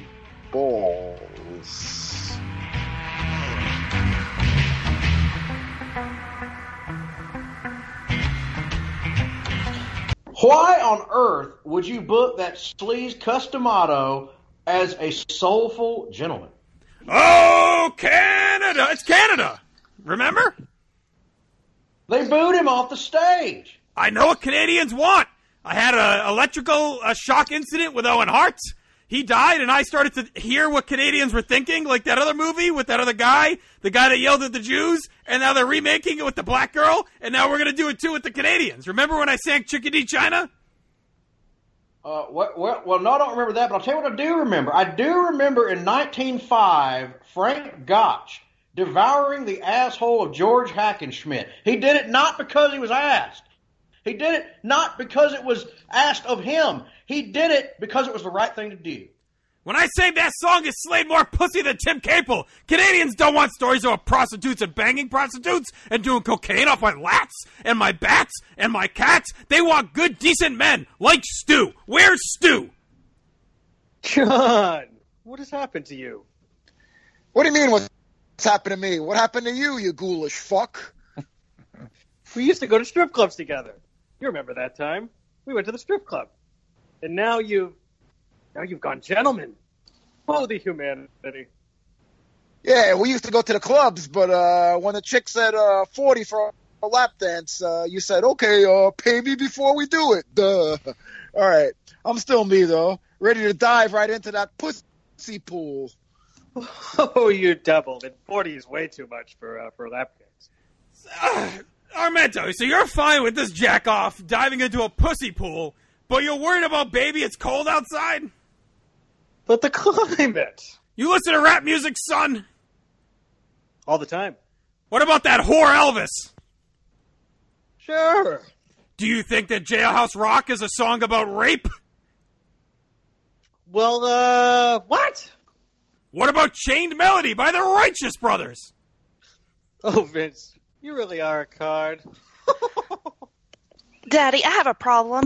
balls. Why on earth would you book that sleaze Customato as a soulful gentleman? Oh, Canada! It's Canada! Remember? They booed him off the stage. I know what Canadians want. I had an electrical shock incident with Owen Hart. He died, and I started to hear what Canadians were thinking, like that other movie with that other guy, the guy that yelled at the Jews, and now they're remaking it with the black girl, and now we're going to do it too with the Canadians. Remember when I sang Chickadee China? Well, no, I don't remember that, but I'll tell you what I do remember. I do remember in 1905, Frank Gotch devouring the asshole of George Hackenschmidt. He did it not because he was asked. He did it not because it was asked of him. He did it because it was the right thing to do. When I say that song has slayed more pussy than Tim Capel, Canadians don't want stories about prostitutes and banging prostitutes and doing cocaine off my lats and my bats and my cats. They want good, decent men like Stu. Where's Stu? John, what has happened to you? What do you mean what's happened to me? What happened to you ghoulish fuck? We used to go to strip clubs together. You remember that time? We went to the strip club. And now you've gone gentleman. Oh, the humanity. Yeah, we used to go to the clubs, but when the chick said 40 for a lap dance, you said, okay, pay me before we do it. Duh. All right. I'm still me, though. Ready to dive right into that pussy pool. Oh, you doubled. And 40 is way too much for lap dance. Armento, so you're fine with this jack-off diving into a pussy pool, but you're worried about baby it's cold outside? But the climate. You listen to rap music, son? All the time. What about that whore Elvis? Sure. Do you think that Jailhouse Rock is a song about rape? Well, what? What about Chained Melody by the Righteous Brothers? Oh, Vince, you really are a card. Daddy, I have a problem.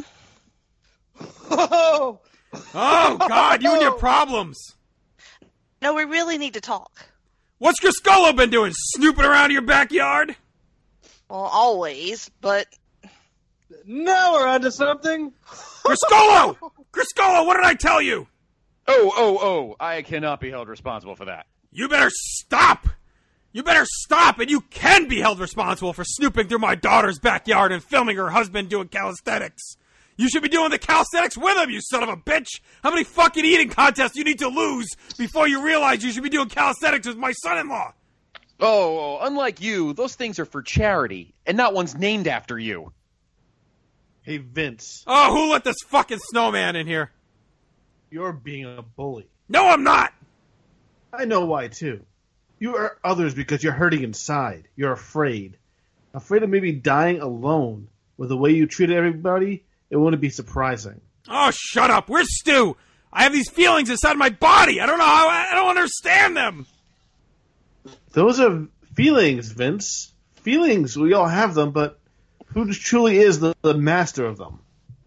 Oh, God, you and your problems. No, we really need to talk. What's Criscolo been doing, snooping around your backyard? Well, always, but... Now we're onto something. Criscolo! Criscolo, what did I tell you? Oh, I cannot be held responsible for that. You better stop! You better stop, and you can be held responsible for snooping through my daughter's backyard and filming her husband doing calisthenics. You should be doing the calisthenics with him, you son of a bitch! How many fucking eating contests do you need to lose before you realize you should be doing calisthenics with my son-in-law? Oh, unlike you, those things are for charity, and not one's named after you. Hey, Vince. Oh, who let this fucking snowman in here? You're being a bully. No, I'm not! I know why, too. You hurt others because you're hurting inside. You're afraid. Afraid of maybe dying alone. With the way you treated everybody, it wouldn't be surprising. Oh, shut up. Where's Stu? I have these feelings inside my body. I don't know how. I don't understand them. Those are feelings, Vince. Feelings, we all have them, but who truly is the master of them?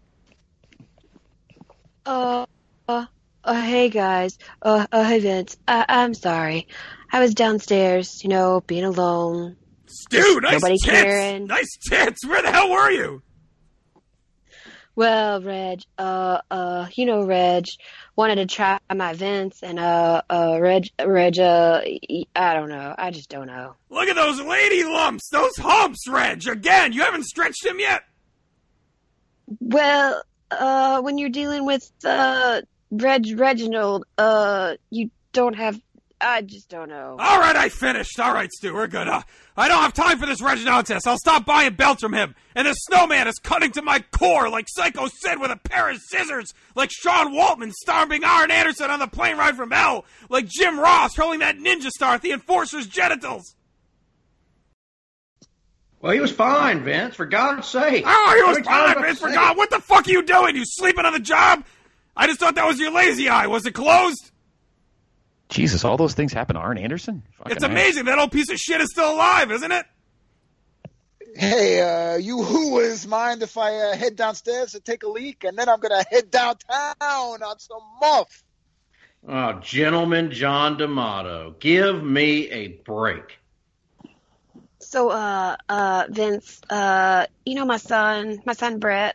Hey guys. Hey Vince. I'm sorry. I was downstairs, being alone. Stu, nice nobody tits. caring. Nice tits. Where the hell were you? Well, Reg, Reg wanted to try my Vince, and Reg, I don't know. I just don't know. Look at those lady lumps, those humps, Reg. Again, you haven't stretched him yet. Well, when you're dealing with Reginald, you don't have. I just don't know. All right, I finished. All right, Stu, we're good. I don't have time for this Reginald test. I'll stop buying belts from him. And the snowman is cutting to my core like Psycho Sid with a pair of scissors, like Sean Waltman stomping Arn Anderson on the plane ride from hell, like Jim Ross hurling that ninja star at the Enforcer's genitals. Well, he was fine, Vince, for God's sake. Oh, he was fine, Vince, for God. What the fuck are you doing? You sleeping on the job? I just thought that was your lazy eye. Was it closed? Jesus, all those things happen to Arn Anderson? Fucking It's amazing. That old piece of shit is still alive, isn't it? Hey, you whoas mind if I head downstairs and take a leak, and then I'm going to head downtown on some muff. Oh, gentleman John D'Amato, give me a break. So, Vince, my son Brett,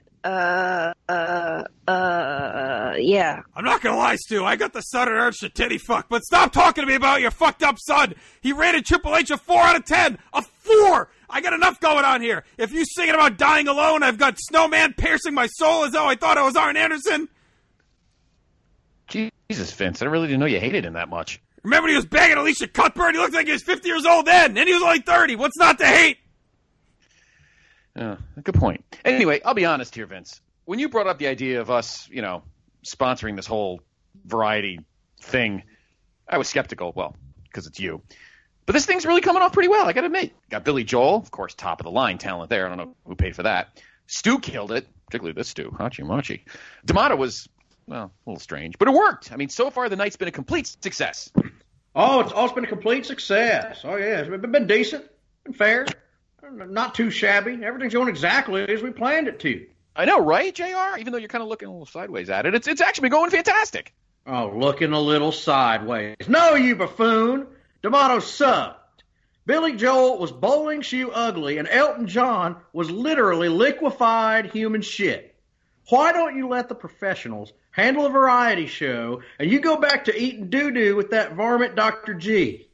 yeah. I'm not gonna lie, Stu. I got the sudden urge to titty fuck, but stop talking to me about your fucked up son. He rated Triple H a 4 out of 10. A 4! I got enough going on here. If you singing about dying alone, I've got Snowman piercing my soul as though I thought I was Arn Anderson. Jesus, Vince, I really didn't know you hated him that much. Remember when he was banging Alicia Cuthbert? He looked like he was 50 years old then, and he was only 30. What's not to hate? Good point. Anyway, I'll be honest here, Vince. When you brought up the idea of us, sponsoring this whole variety thing, I was skeptical. Well, because it's you. But this thing's really coming off pretty well, I gotta admit. Got Billy Joel, of course, top of the line talent there. I don't know who paid for that. Stu killed it, particularly this Stu, Hachi Machi. D'Amato was, well, a little strange, but it worked. I mean, so far the night's been a complete success. Oh, it's been a complete success. Oh, yeah. It's been decent and fair. Not too shabby. Everything's going exactly as we planned it to. I know, right, JR? Even though you're kind of looking a little sideways at it, it's actually been going fantastic. Oh, looking a little sideways. No, you buffoon. D'Amato sucked. Billy Joel was bowling shoe ugly, and Elton John was literally liquefied human shit. Why don't you let the professionals handle a variety show, and you go back to eating doo-doo with that varmint Dr. G?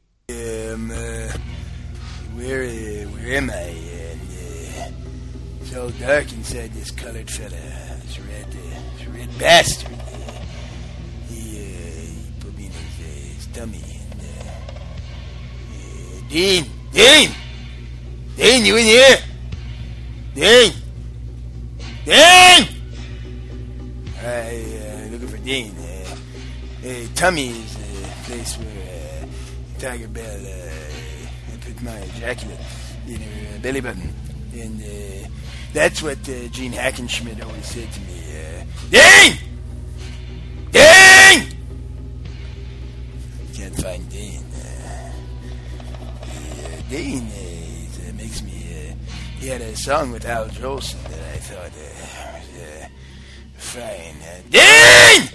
Where am I? It's all dark inside this colored fella. It's red bastard. He put me in his tummy. Dean, you in here? Dean. Looking for Dean. Tummy is the place where Tiger Bell put my ejaculate in her belly button. And that's what Gene Hackenschmidt always said to me. Dean! Can't find Dean. Dean makes me... he had a song with Al Jolson that I thought was fine. Dean!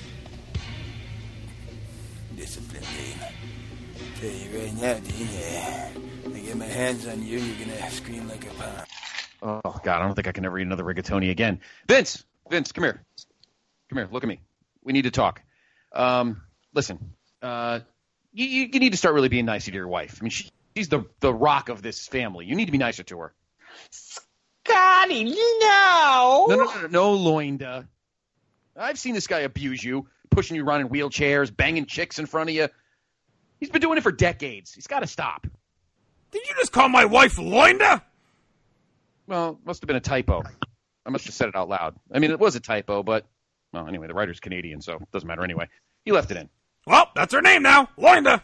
Discipline, Dean. Tell you right now, Dean, I get my hands on you, you're gonna scream like a pop. Oh, God, I don't think I can ever eat another rigatoni again. Vince, come here. Come here, look at me. We need to talk. Listen, you need to start really being nicer to your wife. I mean, she's the rock of this family. You need to be nicer to her. Scotty, no! No, Loinda. I've seen this guy abuse you, pushing you around in wheelchairs, banging chicks in front of you. He's been doing it for decades. He's got to stop. Did you just call my wife Loinda? Well, it must have been a typo. I must have said it out loud. I mean, it was a typo, but, well, anyway, the writer's Canadian, so it doesn't matter anyway. He left it in. Well, that's her name now, Loinda.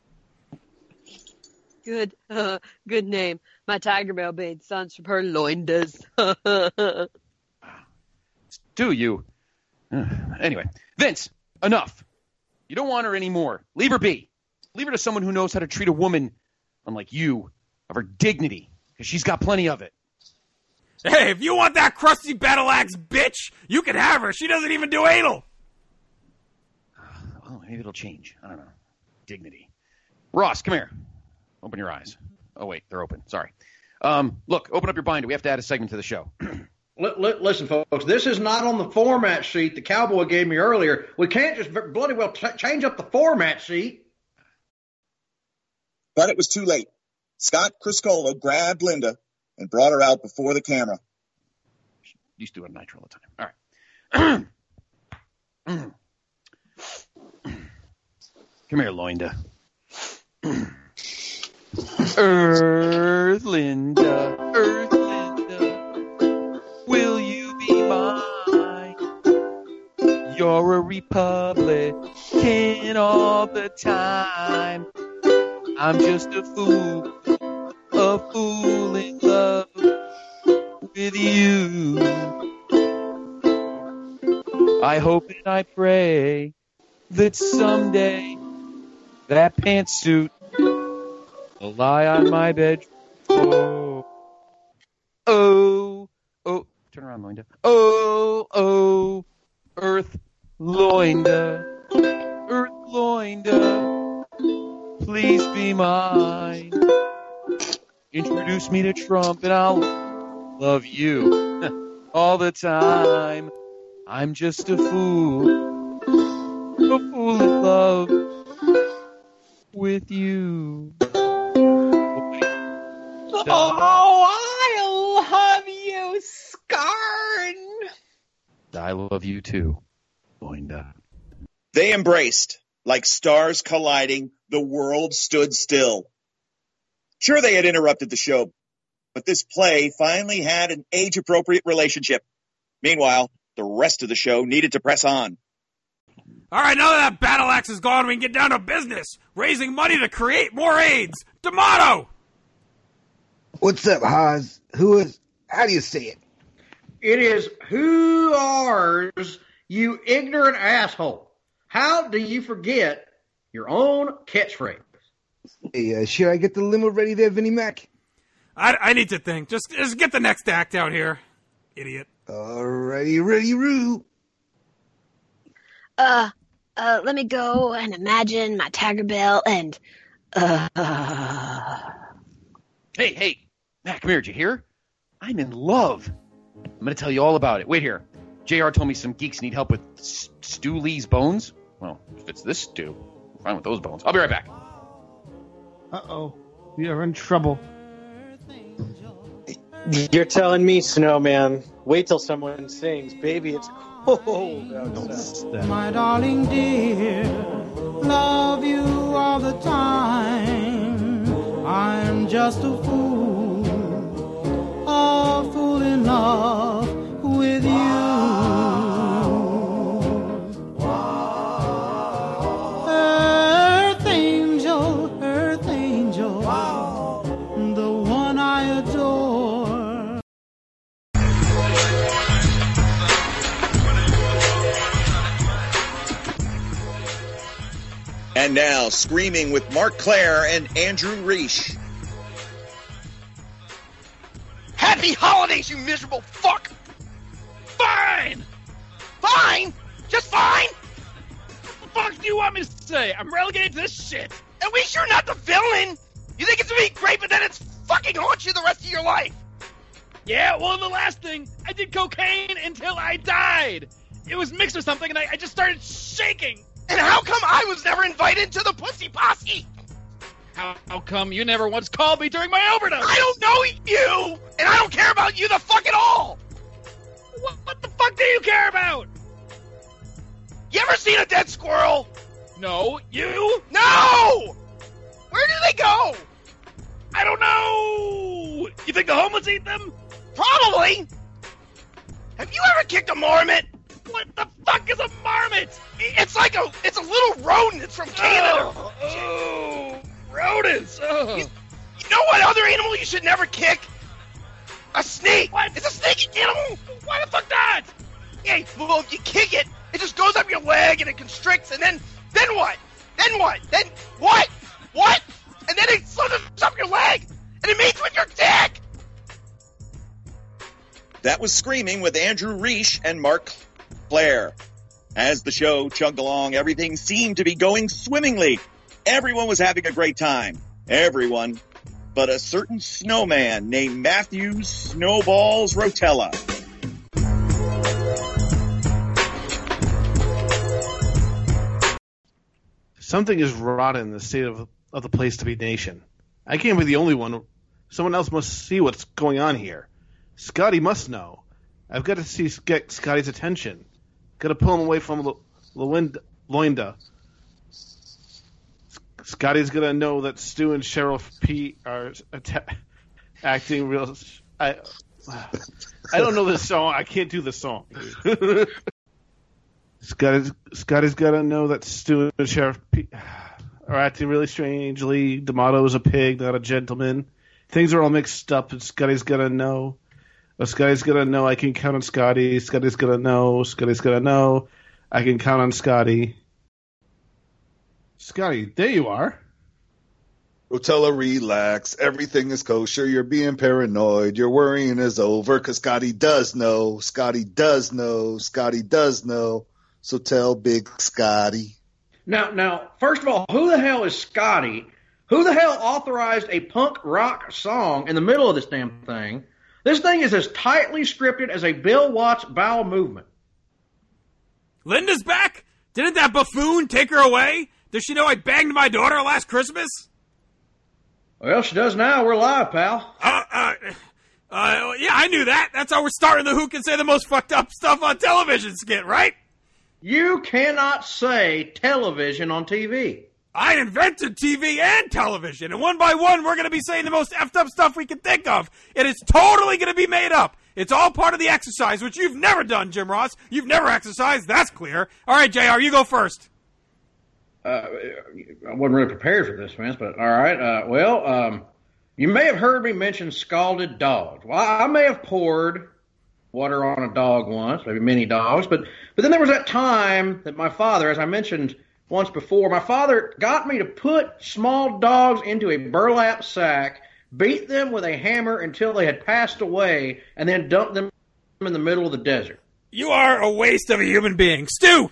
Good name. My Tiger Bell made sons from her Loindas. Do you? Anyway, Vince, enough. You don't want her anymore. Leave her be. Leave her to someone who knows how to treat a woman, unlike you, of her dignity, because she's got plenty of it. Hey, if you want that crusty battle axe bitch, you can have her. She doesn't even do anal. Well, maybe it'll change. I don't know. Dignity. Ross, come here. Open your eyes. Oh, wait, they're open. Sorry. Look, open up your binder. We have to add a segment to the show. Listen, folks, this is not on the format sheet the Cowboy gave me earlier. We can't just bloody well change up the format sheet. But it was too late. Scott Criscola grabbed Linda and brought her out before the camera. Used to do it on Nitro all the time. All right. Come here, Loinda. Earth Linda, will you be mine? You're a Republican all the time. I'm just a fool in love with you. I hope and I pray that someday that pantsuit will lie on my bedroom floor. Oh, turn around, Loinda. Oh, Earth Loinda, please be mine. Introduce me to Trump and I'll love you all the time. I'm just a fool in love with you. Oh, I love you, Scarn. I love you too, Loinda. They embraced. Like stars colliding, the world stood still. Sure, they had interrupted the show, but this play finally had an age-appropriate relationship. Meanwhile, the rest of the show needed to press on. All right, now that battle axe is gone, we can get down to business. Raising money to create more AIDS. D'Amato! What's up, Haas? How do you say it? It is who ours, you ignorant asshole. How do you forget your own catchphrase? Hey, should I get the limo ready there, Vinnie Mac? I need to think. Just get the next act out here, idiot. Alrighty, ready, Roo. Let me go and imagine my Tiger Bell and, Hey, Mac, come here, did you hear? I'm in love. I'm going to tell you all about it. Wait here. JR told me some geeks need help with Stu Lee's bones. Well, if it's this Stu, I'm fine with those bones. I'll be right back. Uh-oh. We are in trouble. You're telling me, Snowman. Wait till someone sings. Baby, it's cold outside. My darling dear, love you all the time. I'm just a fool in love with you. Earth angel, the one I adore. And now, Screaming with Mark Claire and Andrew Reich. Happy holidays, you miserable fuck! Fine! Fine? Just fine? What the fuck do you want me to say? I'm relegated to this shit. At least you're not the villain! You think it's gonna be great, but then it's fucking haunt you the rest of your life! Yeah, well, the last thing, I did cocaine until I died. It was mixed with something, and I just started shaking. And how come I was never invited to the pussy posse? How come you never once called me during my overdose? I don't know you, and I don't care about you the fuck at all. What the fuck do you care about? You ever seen a dead squirrel? No. You? No! Where do they go? I don't know. You think the homeless eat them? Probably. Have you ever kicked a marmot? What the fuck is a marmot? It's a little rodent. It's from Canada. Oh, rodents. Oh. You know what other animal you should never kick? A snake. What? It's a snake animal. Why the fuck not? Yeah, well, if you kick it, it just goes up your leg and it constricts, and then what? Then what? Then what? What? And then it slithers up your leg, and it mates with your dick. That was Screaming with Andrew Reich and Mark Claire. As the show chugged along, everything seemed to be going swimmingly. Everyone was having a great time. Everyone but a certain snowman named Matthew Snowballs Rotella. Something is rotten in the state of the place to be nation. I can't be the only one. Someone else must see what's going on here. Scotty must know. I've got to get Scotty's attention. Got to pull him away from Loinda. Scotty's gonna know that Stu and Sheriff Pete are acting real. I don't know this song. I can't do the song. Scotty's gotta know that Stu and Sheriff Pete are acting really strangely. D'Amato's a pig, not a gentleman. Things are all mixed up, and Scotty's gotta know. Scotty's gonna know I can count on Scotty. Scotty's gonna know. Scotty's gonna know I can count on Scotty. Scotty, there you are. Rotella, relax. Everything is kosher. You're being paranoid. Your worrying is over because Scotty does know. Scotty does know. Scotty does know. So tell Big Scotty. Now, first of all, who the hell is Scotty? Who the hell authorized a punk rock song in the middle of this damn thing? This thing is as tightly scripted as a Bill Watts bowel movement. Linda's back? Didn't that buffoon take her away? Does she know I banged my daughter last Christmas? Well, she does now. We're live, pal. Yeah, I knew that. That's how we're starting the Who Can Say the Most Fucked Up Stuff on Television skit, right? You cannot say television on TV. I invented TV and television, and one by one, we're going to be saying the most effed up stuff we can think of. And it's totally going to be made up. It's all part of the exercise, which you've never done, Jim Ross. You've never exercised. That's clear. All right, JR, you go first. I wasn't really prepared for this, Vince, but all right. You may have heard me mention scalded dogs. Well, I may have poured water on a dog once, maybe many dogs. But then there was that time that my father, as I mentioned once before, my father got me to put small dogs into a burlap sack, beat them with a hammer until they had passed away, and then dump them in the middle of the desert. You are a waste of a human being. Stu!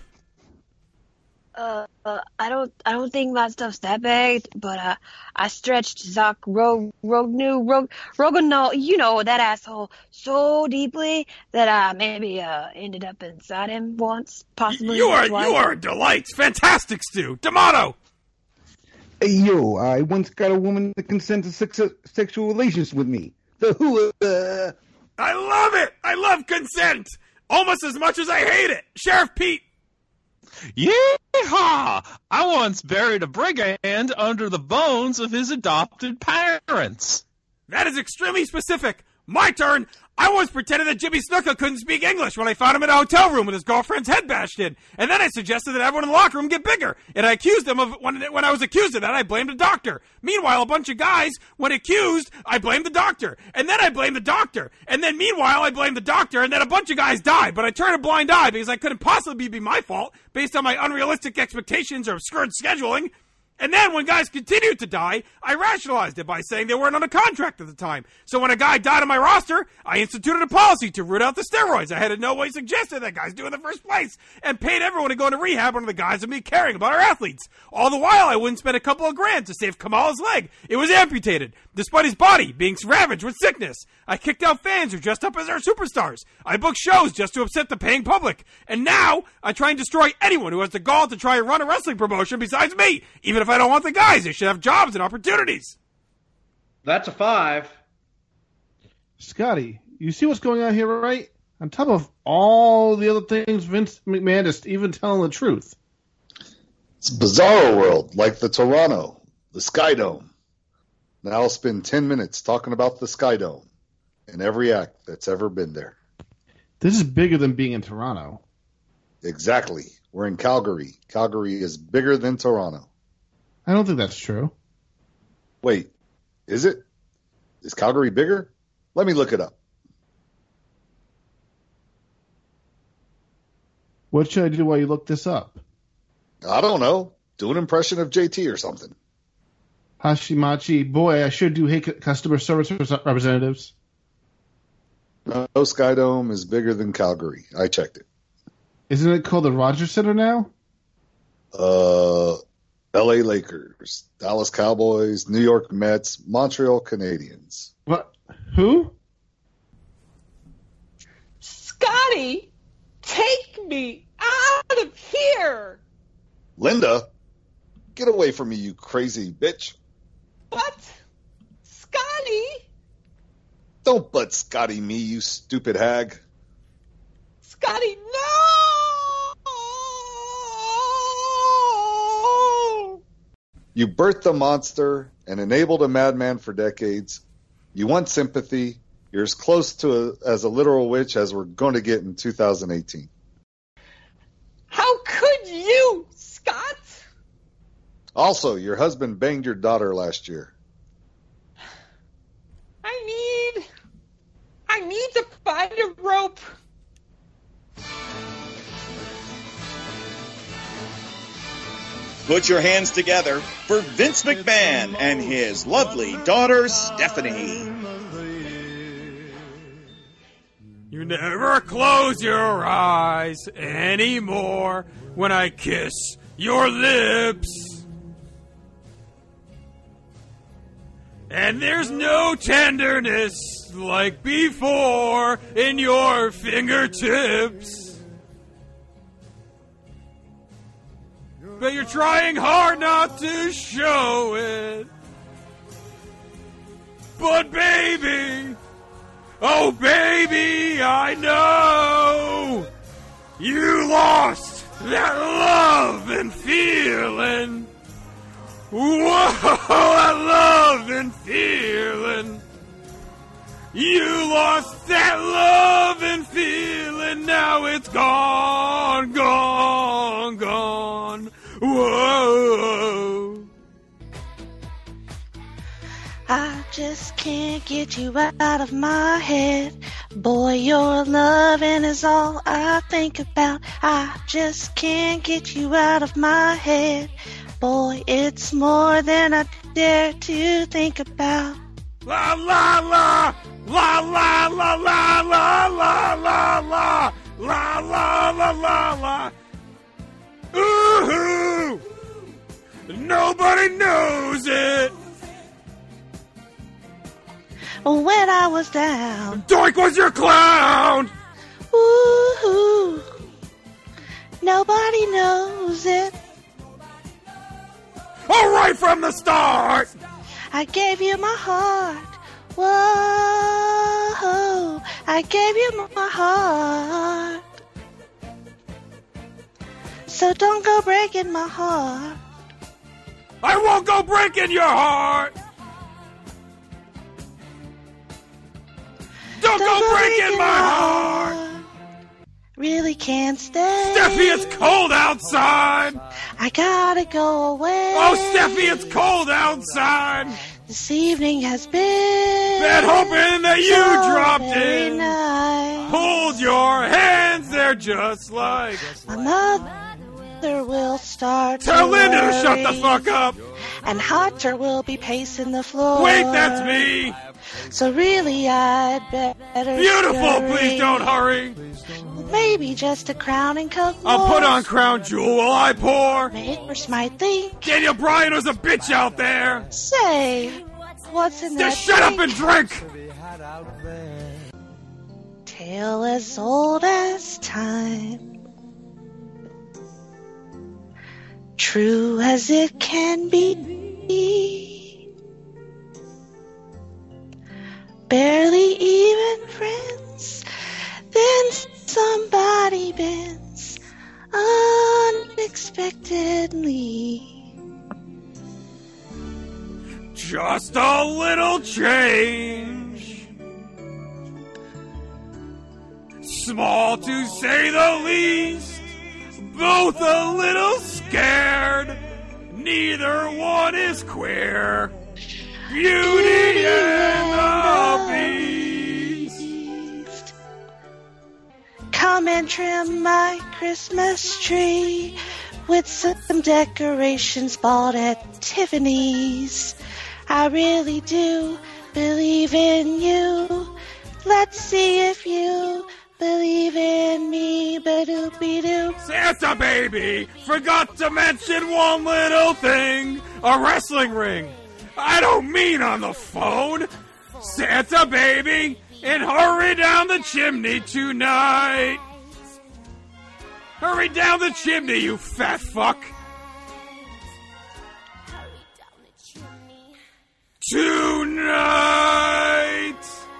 I don't think my stuff's that bad, but I stretched Zach Roganol, you know, that asshole, so deeply that I maybe ended up inside him once, possibly. You are a delight. Fantastic, Stu. D'Amato! Hey, yo, I once got a woman to consent to sexual relations with me. I love it! I love consent! Almost as much as I hate it! Sheriff Pete! Yeehaw! I once buried a brigand under the bones of his adopted parents. That is extremely specific. My turn. I once pretended that Jimmy Snuka couldn't speak English when I found him in a hotel room with his girlfriend's head bashed in. And then I suggested that everyone in the locker room get bigger. And I accused them of, when I was accused of that, I blamed the doctor. Meanwhile, a bunch of guys, when accused, I blamed the doctor. And then I blamed the doctor. And then meanwhile, I blamed the doctor. And then a bunch of guys died. But I turned a blind eye because I couldn't possibly be my fault based on my unrealistic expectations or absurd scheduling. And then when guys continued to die, I rationalized it by saying they weren't on a contract at the time. So when a guy died on my roster, I instituted a policy to root out the steroids I had in no way suggested that guys do in the first place, and paid everyone to go into rehab under the guise of me caring about our athletes. All the while, I wouldn't spend a couple of grand to save Kamala's leg. It was amputated, despite his body being ravaged with sickness. I kicked out fans who dressed up as our superstars. I booked shows just to upset the paying public. And now, I try and destroy anyone who has the gall to try and run a wrestling promotion besides me. Even if I don't want the guys, they should have jobs and opportunities. That's a 5. Scotty, you see what's going on here, right? On top of all the other things, Vince McMahon is even telling the truth. It's a bizarro world, like the Toronto, the Sky Dome. Now I'll spend 10 minutes talking about the Sky Dome and every act that's ever been there. This is bigger than being in Toronto. Exactly. We're in Calgary. Calgary is bigger than Toronto. I don't think that's true. Wait, is it? Is Calgary bigger? Let me look it up. What should I do while you look this up? I don't know. Do an impression of JT or something. Hashimachi, boy, I sure do hate customer service representatives. No, Sky Dome is bigger than Calgary. I checked it. Isn't it called the Rogers Center now? L.A. Lakers, Dallas Cowboys, New York Mets, Montreal Canadiens. What? Who? Scotty, take me out of here! Linda, get away from me, you crazy bitch. What? Scotty? Don't butt Scotty me, you stupid hag. Scotty, no! You birthed a monster and enabled a madman for decades. You want sympathy. You're as close to as a literal witch as we're going to get in 2018. How could you, Scott? Also, your husband banged your daughter last year. I need to find a rope. Put your hands together for Vince McMahon and his lovely daughter, Stephanie. You never close your eyes anymore when I kiss your lips. And there's no tenderness like before in your fingertips. But you're trying hard not to show it. But baby, oh baby, I know you lost that love and feeling. Whoa, that love and feeling. You lost that love and feeling. Now it's gone, gone, gone. Whoa. I just can't get you out of my head. Boy, your loving is all I think about. I just can't get you out of my head. Boy, it's more than I dare to think about. La la la, la la la la la la la la, la la la la la. Ooh, nobody knows it. When I was down, Doink was your clown. Ooh, nobody knows it. All right from the start. I gave you my heart. Whoa, I gave you my heart. So don't go breaking my heart. I won't go breaking your heart. Don't go breaking my heart. Really can't stay. Steffi, it's cold outside. I gotta go away. Oh, Steffi, it's cold outside. This evening has been hoping that you so dropped very in. Nice. Hold your hands, they're just like. My mother will start Tell to Linda to worry, shut the fuck up. And Hunter will be pacing the floor. Wait, that's me. So really, I'd better Beautiful, scurry. please don't hurry. Maybe just a crown and coke. I'll put on Crown Jewel while I pour. Neighbors might think Daniel Bryan was a bitch out there. Say, what's in that Just shut up and drink. Tale as old as time, true as it can be. Barely even friends, then somebody bends unexpectedly. Just a little change. Small to say the least. Both a little scared. Neither one is queer. Beauty and the Beast. Come and trim my Christmas tree with some decorations bought at Tiffany's. I really do believe in you. Let's see if you believe in me. Ba-doop-be-doo. Santa baby, forgot to mention one little thing. A wrestling ring. I don't mean on the phone. Santa baby, and hurry down the chimney tonight. Hurry down the chimney, you fat fuck. Tonight.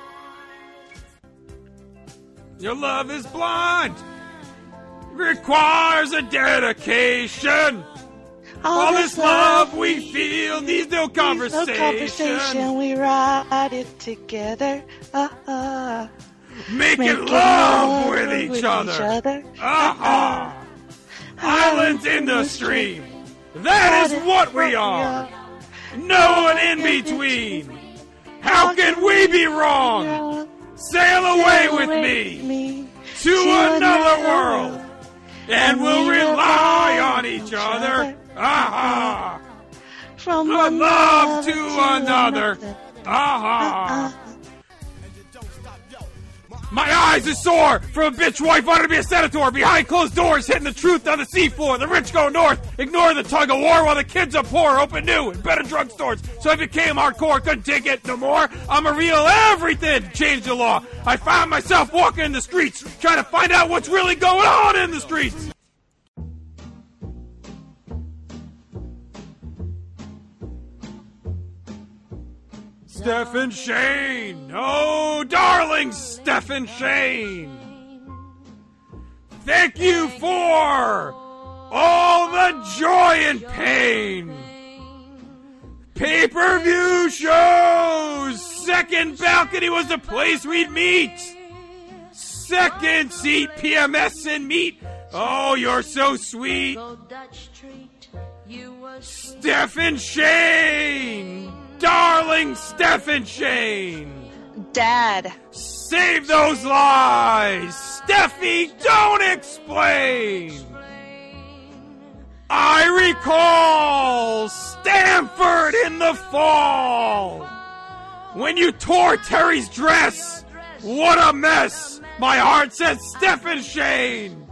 Your love is blind. Requires a dedication. All this love we feel needs no conversation. No conversation, we ride it together. Making love with each other. Islands in the stream. That is what we are. No one in between. How can we be wrong? Sail away with me to another world, and we'll rely on each other. From one love to another. My eyes are sore from a bitch wife wanting to be a senator. Behind closed doors, hitting the truth on the seafloor. The rich go north, ignore the tug of war while the kids are poor. Open new and better drugstores. So I became hardcore, couldn't take it no more. I'ma reveal everything to change the law. I found myself walking in the streets, trying to find out what's really going on in the streets. Stephen Shane. Oh, darling Stephen Shane. Thank you for all the joy and pain. Pay-per-view shows. Second balcony was the place we'd meet. Second seat, PMS and meat. Oh, you're so sweet. Stephen Shane. darling Stephen Shane. Dad. Save those lies. Steffi, don't explain. I recall Stanford in the fall. When you tore Terry's dress. What a mess. My heart says Stephen Shane.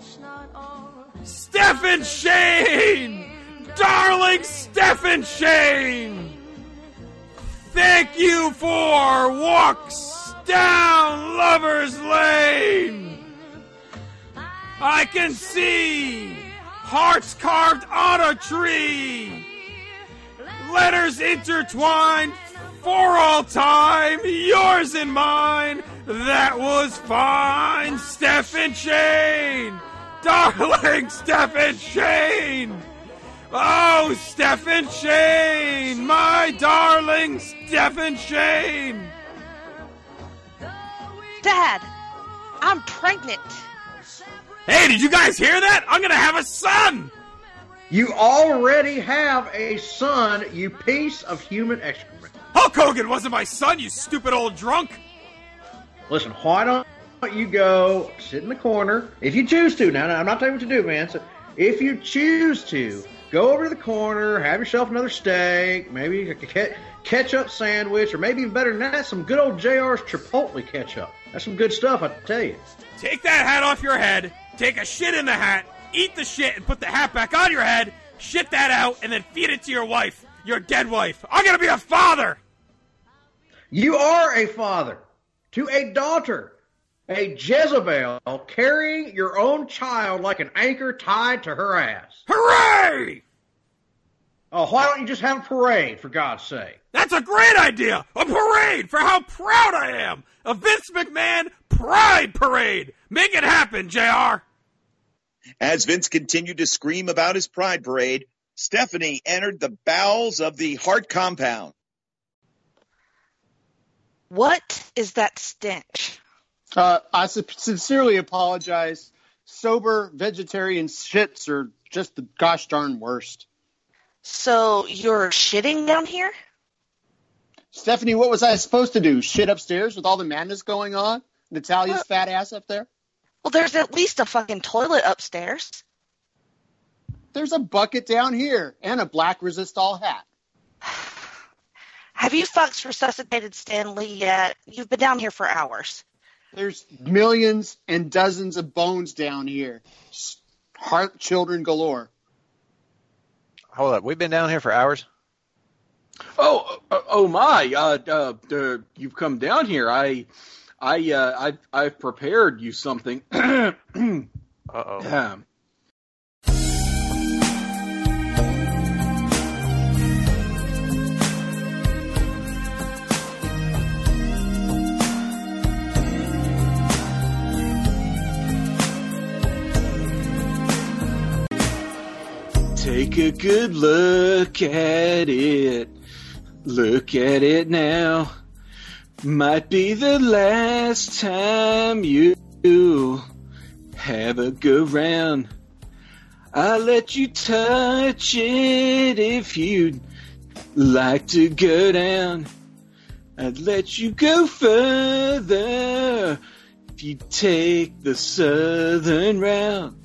Stephen Shane. Darling Stephen Shane. Thank you for walks down Lover's Lane. I can see hearts carved on a tree, letters intertwined for all time, yours and mine. That was fine, Stephen Shane. Darling Stephen Shane. Oh, Stephen Shane, my darling Stephen Shane. Dad, I'm pregnant. Hey, did you guys hear that? I'm gonna have a son. You already have a son, you piece of human excrement. Hulk Hogan wasn't my son, you stupid old drunk. Listen, why don't you go sit in the corner, if you choose to. Now, I'm not telling you what to do, man. So if you choose to, go over to the corner, have yourself another steak, maybe a ketchup sandwich, or maybe even better than that, some good old JR's Chipotle ketchup. That's some good stuff, I tell you. Take that hat off your head, take a shit in the hat, eat the shit and put the hat back on your head, shit that out, and then feed it to your wife, your dead wife. I'm gonna be a father! You are a father to a daughter, a Jezebel carrying your own child like an anchor tied to her ass. Hooray! Oh, why don't you just have a parade, for God's sake? That's a great idea! A parade for how proud I am! A Vince McMahon Pride Parade! Make it happen, JR! As Vince continued to scream about his Pride Parade, Stephanie entered the bowels of the Hart compound. What is that stench? I sincerely apologize. Sober vegetarian shits are just the gosh darn worst. So you're shitting down here? Stephanie, what was I supposed to do? Shit upstairs with all the madness going on? Natalia's fat ass up there? Well, there's at least a fucking toilet upstairs. There's a bucket down here and a black Resistol hat. Have you fucks resuscitated Stan Lee yet? You've been down here for hours. There's millions and dozens of bones down here. Heart children galore. Hold up, we've been down here for hours? Oh my! You've come down here. I've prepared you something. Uh-oh. Take a good look at it. Look at it now. Might be the last time you have a go round. I'll let you touch it if you'd like to go down. I'd let you go further if you take the southern route.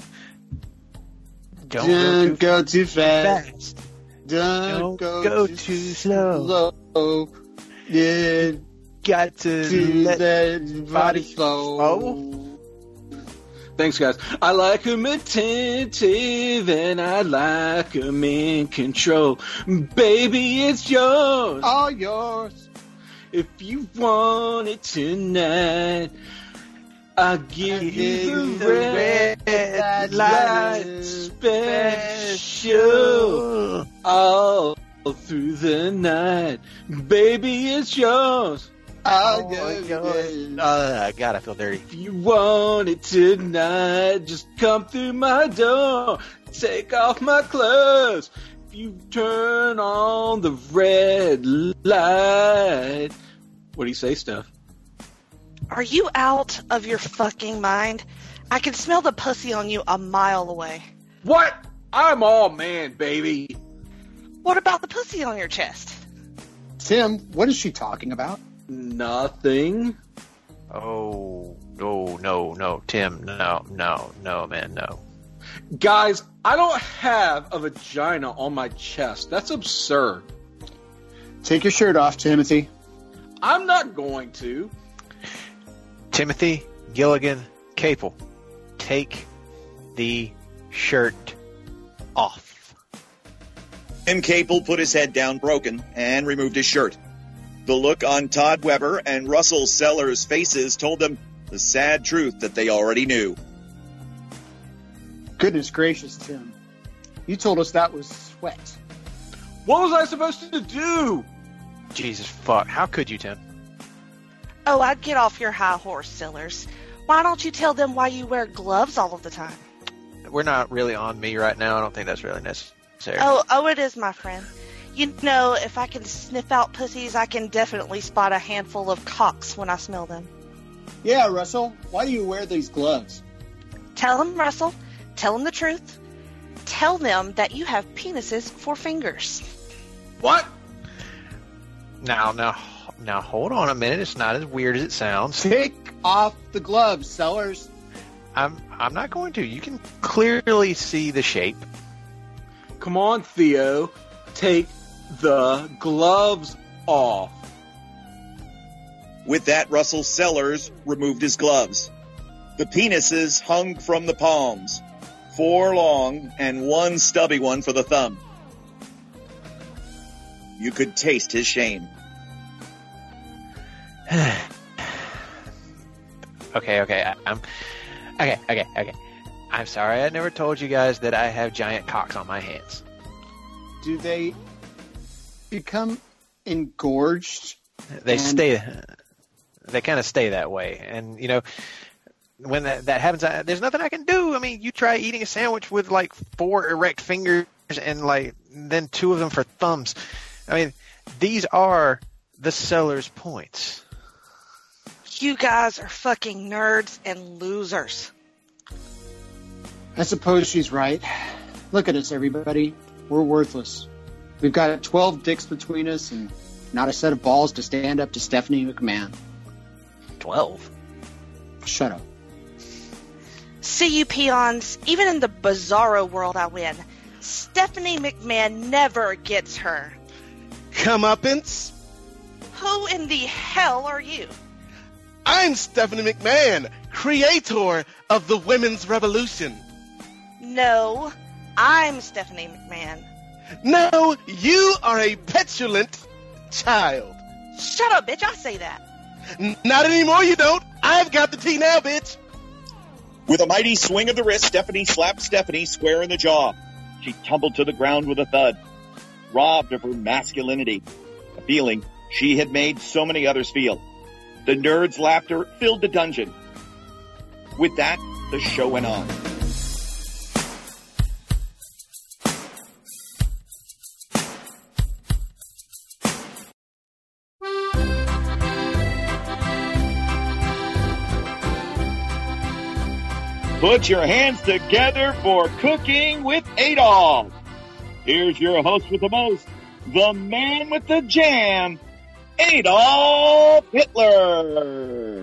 Don't go too fast. Don't go too slow. Yeah, got to let the body flow. Thanks, guys. I like 'em attentive and I like 'em in control. Baby, it's yours. All yours. If you want it tonight, I'll give you the red light special all through the night. Baby, it's yours. God, I feel dirty. If you want it tonight, just come through my door. Take off my clothes. If you turn on the red light. What do you say, Steph? Are you out of your fucking mind? I can smell the pussy on you a mile away. What? I'm all man, baby. What about the pussy on your chest? Tim, what is she talking about? Nothing. Oh, no, Tim, no, man, no. Guys, I don't have a vagina on my chest. That's absurd. Take your shirt off, Timothy. I'm not going to. Timothy, Gilligan, Capel, take the shirt off. Tim Capel put his head down broken and removed his shirt. The look on Todd Weber and Russell Sellers' faces told them the sad truth that they already knew. Goodness gracious, Tim. You told us that was sweat. What was I supposed to do? Jesus fuck. How could you, Tim? Oh, I'd get off your high horse, Sellers. Why don't you tell them why you wear gloves all of the time? We're not really on me right now. I don't think that's really necessary. Oh, it is, my friend. You know, if I can sniff out pussies, I can definitely spot a handful of cocks when I smell them. Yeah, Russell, why do you wear these gloves? Tell them, Russell. Tell them the truth. Tell them that you have penises for fingers. What? Now, hold on a minute. It's not as weird as it sounds. Take off the gloves, Sellers. I'm not going to. You can clearly see the shape. Come on, Theo. Take the gloves off. With that, Russell Sellers removed his gloves. The penises hung from the palms, 4 long and 1 stubby one for the thumb. You could taste his shame. Okay. I'm sorry. I never told you guys that I have giant cocks on my hands. Do they become engorged? They kind of stay that way. And, you know, when that happens, there's nothing I can do. I mean, you try eating a sandwich with, like, 4 erect fingers and, like, then 2 of them for thumbs. I mean, these are the seller's points. You guys are fucking nerds and losers. I suppose she's right. Look at us, everybody. We're worthless. We've got 12 dicks between us and not a set of balls to stand up to Stephanie McMahon. 12? Shut up. See you peons, even in the bizarro world I win, Stephanie McMahon never gets her. Comeuppance? Who in the hell are you? I'm Stephanie McMahon, creator of the Women's Revolution. No, I'm Stephanie McMahon. No, you are a petulant child. Shut up, bitch, I say that. Not anymore, you don't. I've got the tea now, bitch. With a mighty swing of the wrist, Stephanie slapped Stephanie square in the jaw. She tumbled to the ground with a thud, robbed of her masculinity, a feeling she had made so many others feel. The nerds' laughter filled the dungeon. With that, the show went on. Put your hands together for Cooking with Adolf. Here's your host with the most, the man with the jam, Adolf Hitler.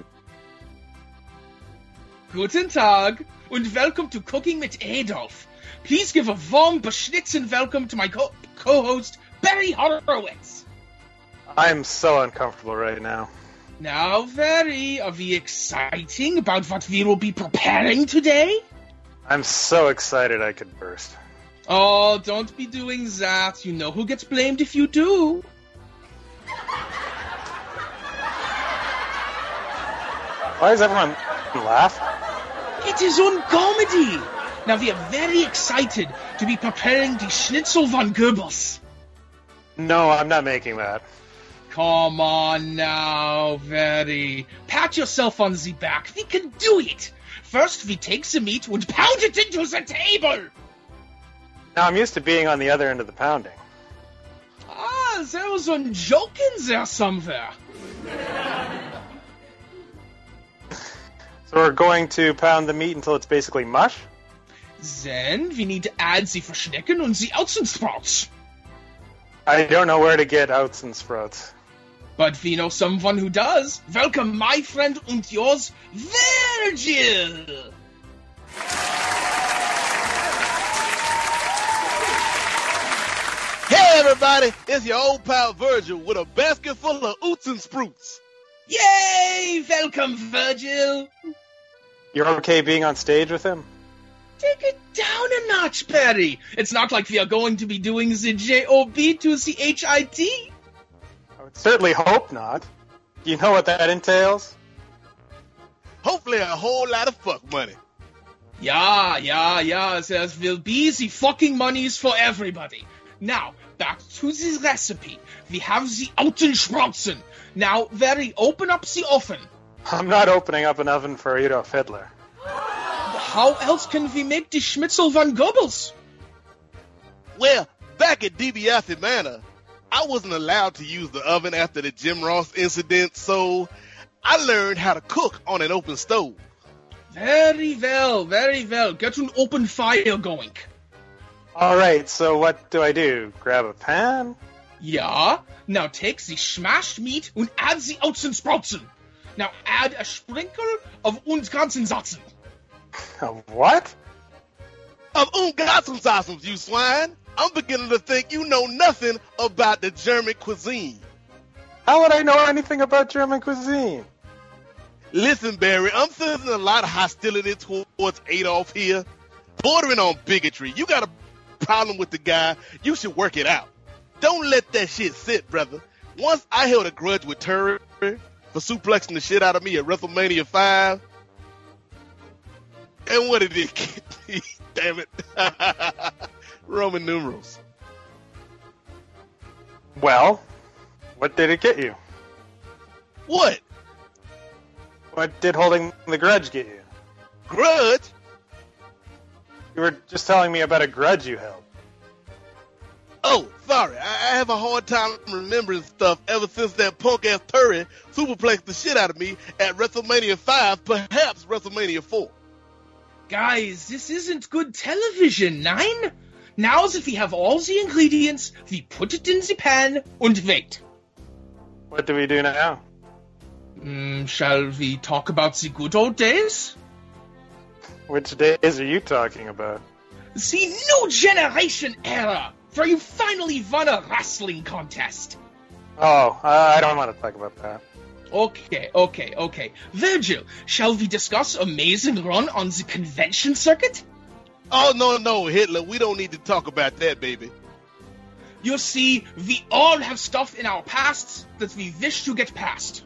Guten Tag und welcome to Cooking with Adolf. Please give a warm beschnitzen welcome to my co-host, Barry Horowitz. I'm so uncomfortable right now. Now, Barry, are we exciting about what we will be preparing today? I'm so excited I could burst. Oh, don't be doing that. You know who gets blamed if you do. Why is everyone laughing? It is on comedy. Now, we are very excited to be preparing the Schnitzel von Goebbels. No, I'm not making that. Come on now, Barry. Pat yourself on the back. We can do it. First, we take the meat and pound it into the table. Now, I'm used to being on the other end of the pounding. Ah, there was a joke in there somewhere. So we're going to pound the meat until it's basically mush? Then we need to add the Verschnecken and the Außensprouts. I don't know where to get oats and sprouts. But we know someone who does. Welcome, my friend and yours, Virgil! Hey everybody, it's your old pal Virgil with a basket full of oots and sprouts. Yay! Welcome, Virgil! You're okay being on stage with him? Take it down a notch, Perry. It's not like we are going to be doing the J-O-B to the H-I-T. I would certainly hope not. Do you know what that entails? Hopefully a whole lot of fuck money. Yeah. There will be the fucking monies for everybody. Now, back to the recipe. We have the Autensproutzen. Now, Very, open up the oven. I'm not opening up an oven for Adolf Hitler. How else can we make the Schnitzel von Goebbels? Well, back at DiBiase Manor, I wasn't allowed to use the oven after the Jim Ross incident, so I learned how to cook on an open stove. Very well. Get an open fire going. Alright, so what do I do? Grab a pan? Yeah. Now take the smashed meat and add the Autensproutzen. Now add a sprinkle of uns ganzen Satzen. What? Of Ungartensassens, you swine! I'm beginning to think you know nothing about the German cuisine. How would I know anything about German cuisine? Listen, Barry, I'm sensing a lot of hostility towards Adolf here. Bordering on bigotry. You got a problem with the guy, you should work it out. Don't let that shit sit, brother. Once I held a grudge with Terry for suplexing the shit out of me at WrestleMania 5. And what did it get me? Damn it. Roman numerals. Well, what did it get you? What? What did holding the grudge get you? Grudge? You were just telling me about a grudge you held. Oh, sorry. I have a hard time remembering stuff ever since that punk-ass Terry superplexed the shit out of me at WrestleMania 5, perhaps WrestleMania 4. Guys, this isn't good television, nein? Now that we have all the ingredients, we put it in the pan and wait. What do we do now? Shall we talk about the good old days? Which days are you talking about? The new generation era, where you finally won a wrestling contest. Oh, I don't want to talk about that. Okay. Virgil, shall we discuss Amazing Run on the convention circuit? Oh, no, Hitler. We don't need to talk about that, baby. You see, we all have stuff in our pasts that we wish to get past.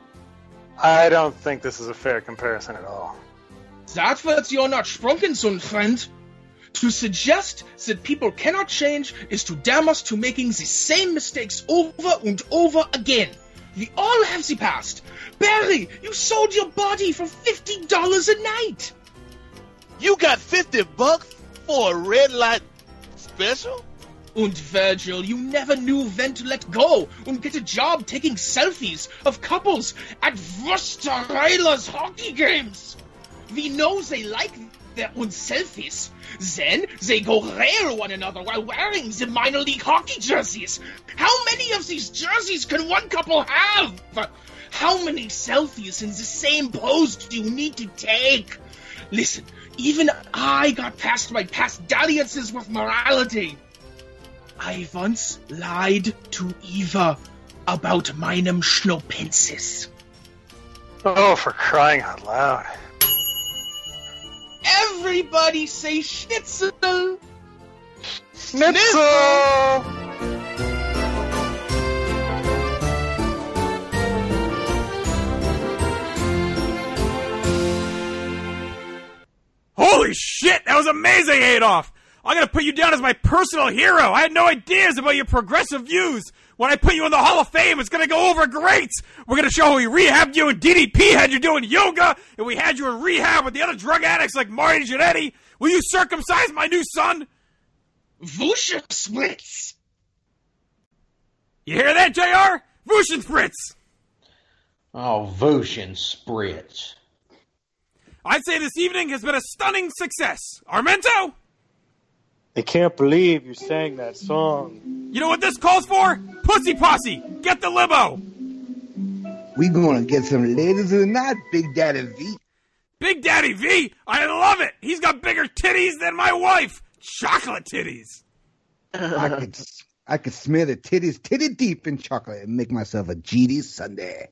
I don't think this is a fair comparison at all. That wird you're not sprungen, son friend. To suggest that people cannot change is to damn us to making the same mistakes over and over again. We all have the past. Barry, you sold your body for $50 a night. You got $50 for a red light special? And Virgil, you never knew when to let go and get a job taking selfies of couples at Wusterreiler's hockey games. We know they like their own selfies. Then they go rail one another while wearing the minor league hockey jerseys. How many of these jerseys can one couple have? How many selfies in the same pose do you need to take? Listen, even I got past my past dalliances with morality. I once lied to Eva about meinem Schnopensis. Oh, for crying out loud. Everybody say schnitzel! Schnitzel! Holy shit, that was amazing, Adolf! I'm gonna put you down as my personal hero. I had no ideas about your progressive views. When I put you in the Hall of Fame, it's gonna go over great. We're gonna show how we rehabbed you and DDP had you doing yoga, and we had you in rehab with the other drug addicts like Marty Jannetty. Will you circumcise my new son? Wuschenspritz! You hear that, JR? Wuschenspritz! Oh, Wuschenspritz. I'd say this evening has been a stunning success. Armento? I can't believe you sang that song. You know what this calls for? Pussy Posse! Get the limo! We gonna get some ladies tonight, Big Daddy V. Big Daddy V? I love it! He's got bigger titties than my wife! Chocolate titties! I could smear the titties titty deep in chocolate and make myself a GD sundae.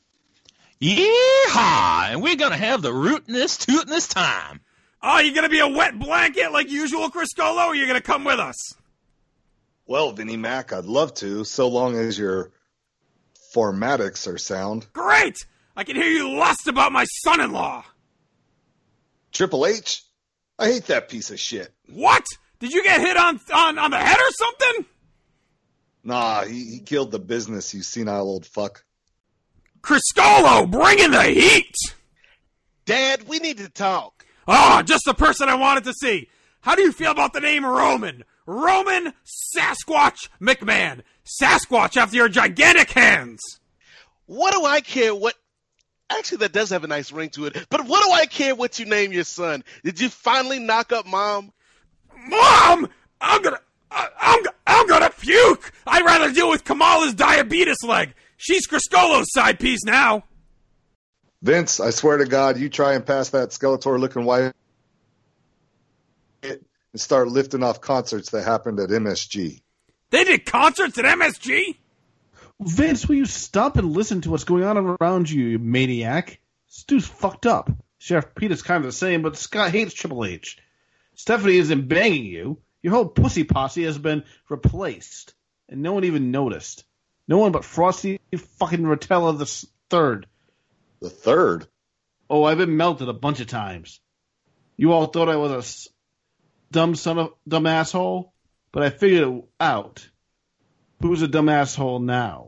Yeehaw! And we're gonna have the rootinest, tootinest time. Oh, you gonna be a wet blanket like usual, Criscolo, or are you gonna come with us? Well, Vinnie Mac, I'd love to, so long as your formatics are sound. Great! I can hear you lust about my son-in-law. Triple H? I hate that piece of shit. What? Did you get hit on the head or something? Nah, he killed the business, you senile old fuck. Criscolo, bring in the heat! Dad, we need to talk. Ah, just the person I wanted to see. How do you feel about the name Roman? Roman Sasquatch McMahon. Sasquatch after your gigantic hands. What do I care what... Actually, that does have a nice ring to it. But what do I care what you name your son? Did you finally knock up Mom? Mom! I'm gonna puke! I'd rather deal with Kamala's diabetes leg. She's Criscolo's side piece now. Vince, I swear to God, you try and pass that Skeletor-looking wife and start lifting off concerts that happened at MSG. They did concerts at MSG? Vince, will you stop and listen to what's going on around you, you maniac? This dude's fucked up. Sheriff Pete is kind of the same, but Scott hates Triple H. Stephanie isn't banging you. Your whole pussy posse has been replaced, and no one even noticed. No one but Frosty fucking Rotella the third. The third? Oh, I've been melted a bunch of times. You all thought I was a dumb asshole, but I figured it out. Who's a dumb asshole now?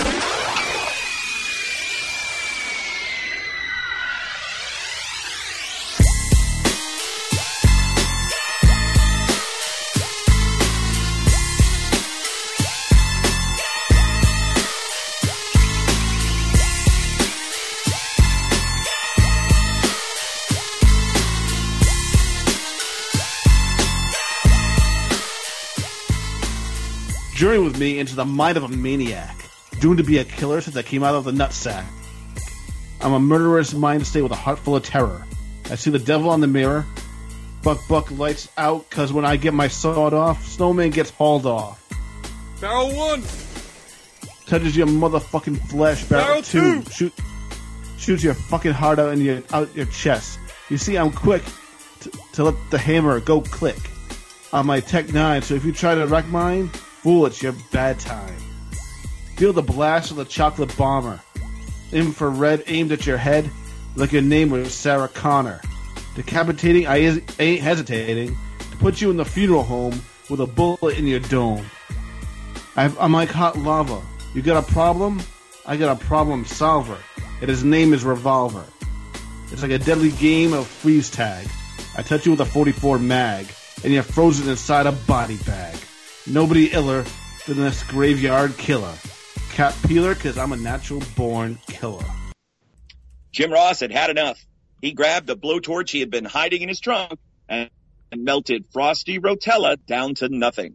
Journey with me into the mind of a maniac, doomed to be a killer since I came out of the nutsack. I'm a murderous mind state with a heart full of terror. I see the devil on the mirror. Buck lights out, cause when I get my sawed off, Snowman gets hauled off. Barrel 1. Touches your motherfucking flesh. Barrel 2. Shoots your fucking heart out your chest. You see, I'm quick to let the hammer go click on my Tech 9, so if you try to wreck mine, fool, it's your bad time. Feel the blast of the chocolate bomber. Infrared aimed at your head like your name was Sarah Connor. Decapitating, I ain't hesitating to put you in the funeral home with a bullet in your dome. I'm like hot lava. You got a problem? I got a problem solver. And his name is Revolver. It's like a deadly game of freeze tag. I touch you with a 44 mag, and you're frozen inside a body bag. Nobody iller than this graveyard killer. Cap peeler, cause I'm a natural born killer. Jim Ross had enough. He grabbed a blowtorch he had been hiding in his trunk and melted Frosty Rotella down to nothing.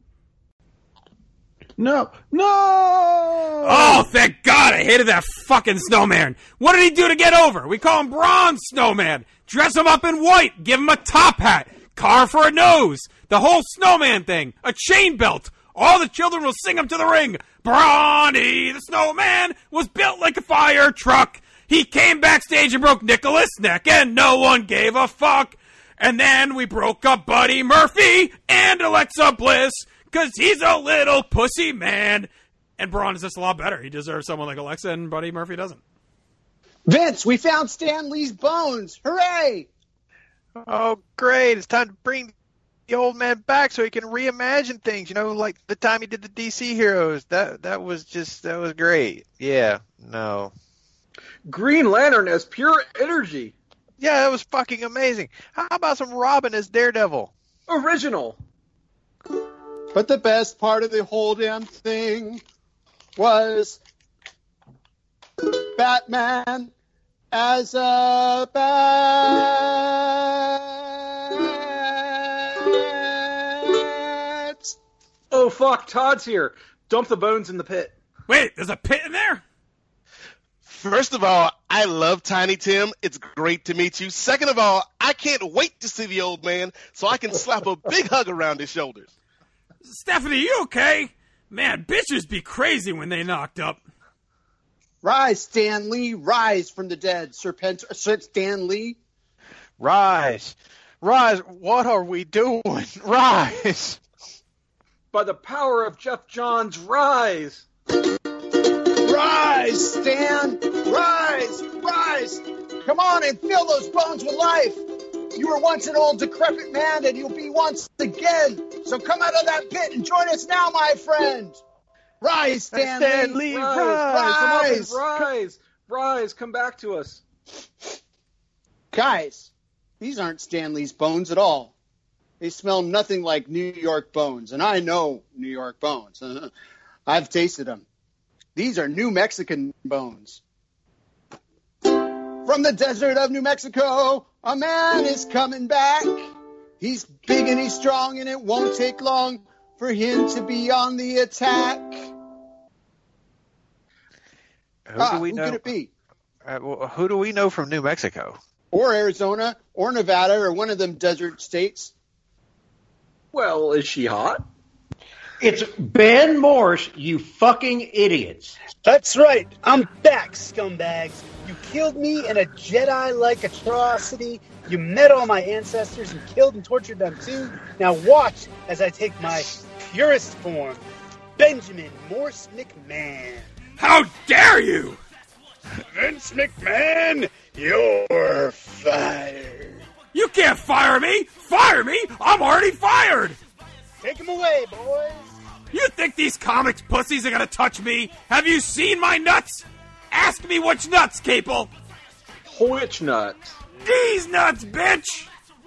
No! Oh, thank God! I hated that fucking snowman. What did he do to get over? We call him Bronze Snowman. Dress him up in white. Give him a top hat. Car for a nose. The whole snowman thing. A chain belt. All the children will sing him to the ring. Brawny the Snowman was built like a fire truck. He came backstage and broke Nicholas' neck, and no one gave a fuck. And then we broke up Buddy Murphy and Alexa Bliss, because he's a little pussy man. And Braun is just a lot better. He deserves someone like Alexa, and Buddy Murphy doesn't. Vince, we found Stan Lee's bones. Hooray! Oh, great. It's time to bring the old man back so he can reimagine things. You know, like the time he did the DC Heroes. That was great. Yeah, no. Green Lantern as pure energy. Yeah, that was fucking amazing. How about some Robin as Daredevil? Original. But the best part of the whole damn thing was Batman as a fuck, Todd's here. Dump the bones in the pit. Wait, there's a pit in there? First of all, I love Tiny Tim. It's great to meet you. Second of all, I can't wait to see the old man so I can slap a big hug around his shoulders. Stephanie, you okay? Man, bitches be crazy when they knocked up. Rise, Stan Lee, rise from the dead, Sir Stan Lee. Rise. Rise, what are we doing? Rise. By the power of Jeff Johns, rise. Rise, Stan. Rise, rise. Come on and fill those bones with life. You were once an old decrepit man, and you'll be once again. So come out of that pit and join us now, my friend. Rise, Stan Lee. Rise. Rise. Come back to us. Guys, these aren't Stan Lee's bones at all. They smell nothing like New York bones, and I know New York bones. I've tasted them. These are New Mexican bones. From the desert of New Mexico, a man is coming back. He's big and he's strong, and it won't take long for him to be on the attack. Who could it be? Who do we know from New Mexico? Or Arizona, or Nevada, or one of them desert states. Well, is she hot? It's Ben Morse, you fucking idiots. That's right. I'm back, scumbags. You killed me in a Jedi-like atrocity. You met all my ancestors and killed and tortured them too. Now watch as I take my purest form. Benjamin Morse McMahon. How dare you! Vince McMahon, you're fired. You can't fire me! Fire me! I'm already fired! Take him away, boys. You think these comics pussies are gonna touch me? Have you seen my nuts? Ask me which nuts, Capel. Which nuts? These nuts, bitch!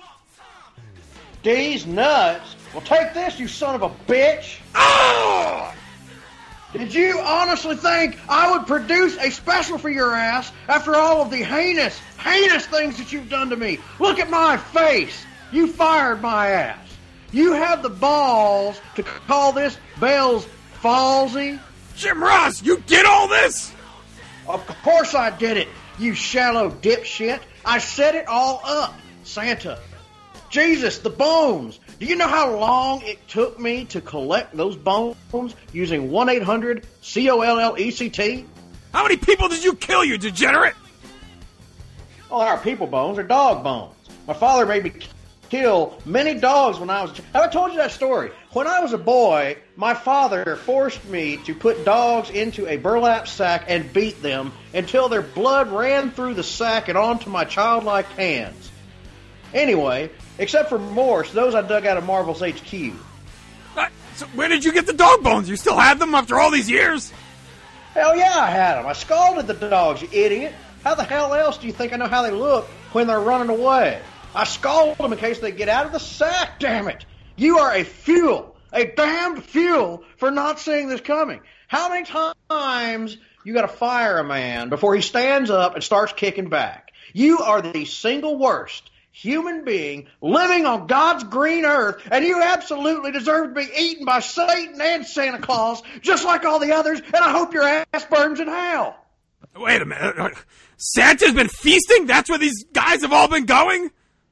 These nuts? Well, take this, you son of a bitch! Oh! Did you honestly think I would produce a special for your ass after all of the heinous things that you've done to me? Look at my face! You fired my ass. You have the balls to call this Bell's Fallsy? Jim Ross, you did all this? Of course I did it, you shallow dipshit. I set it all up, Santa. Jesus, the bones. Do you know how long it took me to collect those bones using 1-800-COLLECT? How many people did you kill, you degenerate? Oh, they aren't people bones, they're dog bones. My father made me kill many dogs when I was... Have I told you that story? When I was a boy, my father forced me to put dogs into a burlap sack and beat them until their blood ran through the sack and onto my childlike hands. Anyway, except for Morse, those I dug out of Marvel's HQ. So where did you get the dog bones? You still have them after all these years? Hell yeah, I had them. I scalded the dogs, you idiot. How the hell else do you think I know how they look when they're running away? I scald them in case they get out of the sack, damn it. You are a damned fuel for not seeing this coming. How many times you gotta fire a man before he stands up and starts kicking back? You are the single worst human being living on God's green earth, and you absolutely deserve to be eaten by Satan and Santa Claus, just like all the others, and I hope your ass burns in hell. Wait a minute. Santa's been feasting? That's where these guys have all been going?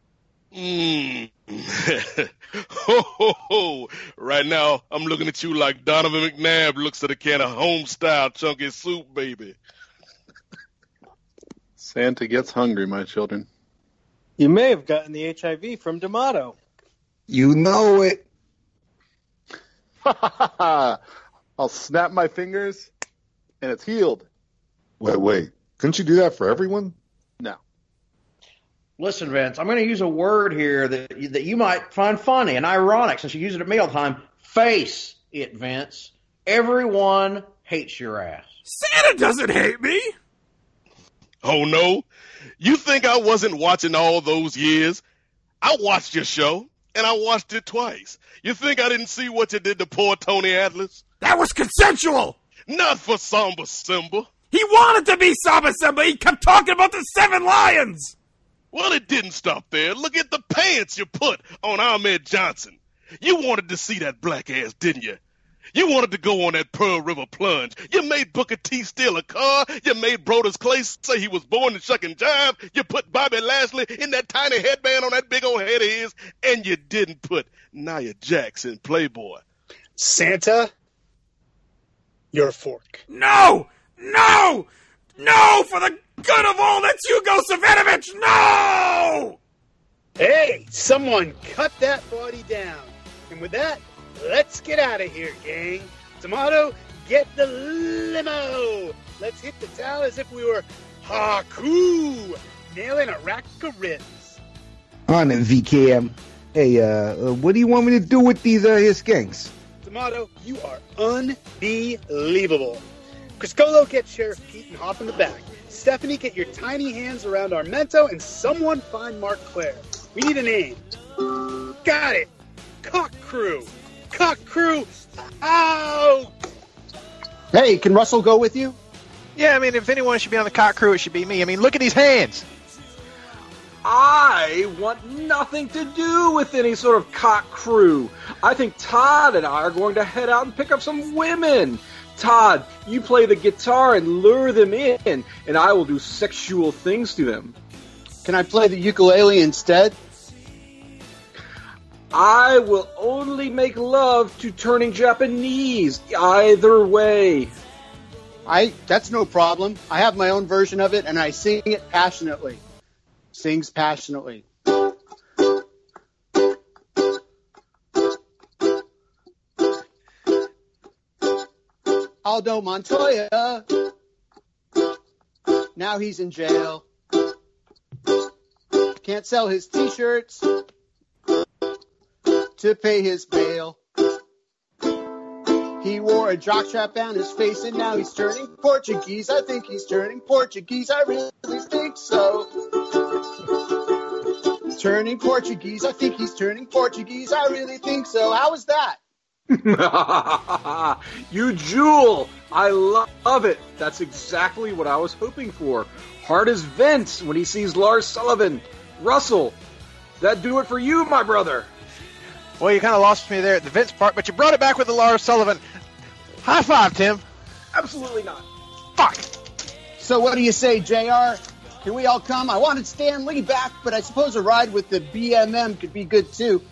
Ho, ho, ho. Right now, I'm looking at you like Donovan McNabb looks at a can of home-style chunky soup, baby. Santa gets hungry, my children. You may have gotten the HIV from D'Amato. You know it. I'll snap my fingers, and it's healed. Wait. Couldn't you do that for everyone? No. Listen, Vince, I'm going to use a word here that you might find funny and ironic since you use it at meal time. Face it, Vince. Everyone hates your ass. Santa doesn't hate me. Oh, no? You think I wasn't watching all those years? I watched your show, and I watched it twice. You think I didn't see what you did to poor Tony Atlas? That was consensual! Not for Samba Simba. He wanted to be Samba Simba. He kept talking about the 7 lions. Well, it didn't stop there. Look at the pants you put on Ahmed Johnson. You wanted to see that black ass, didn't you? You wanted to go on that Pearl River plunge. You made Booker T steal a car. You made Brodus Clay say he was born to shuck and jive. You put Bobby Lashley in that tiny headband on that big old head of his. And you didn't put Nia Jax in Playboy. Santa, your fork. No! No! No! For the good of all that's Hugo Savinovich! No! Hey, someone cut that body down. And with that, let's get out of here, gang. Tomato, get the limo. Let's hit the town as if we were Haku, nailing a rack of ribs. On it, VKM. Hey, what do you want me to do with these here skanks? Tomato, you are unbelievable. Criscolo, get Sheriff Pete and hop in the back. Stephanie, get your tiny hands around Armento, and someone find Mark Claire. We need a name. Got it. Cock Crew. Cock Crew. Out. Hey, can Russell go with you? Yeah, I mean, if anyone should be on the Cock Crew, it should be me. I mean, look at these hands. I want nothing to do with any sort of cock crew. I think Todd and I are going to head out and pick up some women. Todd, you play the guitar and lure them in, and I will do sexual things to them. Can I play the ukulele instead? I will only make love to turning Japanese. Either way. That's no problem. I have my own version of it, and I sing it passionately. Sings passionately. Aldo Montoya. Now he's in jail. Can't sell his t-shirts to pay his bail. He wore a jockstrap on his face and now he's turning Portuguese. I think he's turning Portuguese. I really think so. Turning Portuguese. I think he's turning Portuguese. I really think so. How was that? You jewel. I love it. That's exactly what I was hoping for. Hard as Vince when he sees Lars Sullivan. Russell, that do it for you, my brother. Well, you kind of lost me there at the Vince part, but you brought it back with the Lars Sullivan. High five, Tim. Absolutely not. Fuck. So what do you say, JR? Can we all come? I wanted Stan Lee back, but I suppose a ride with the BMM could be good too.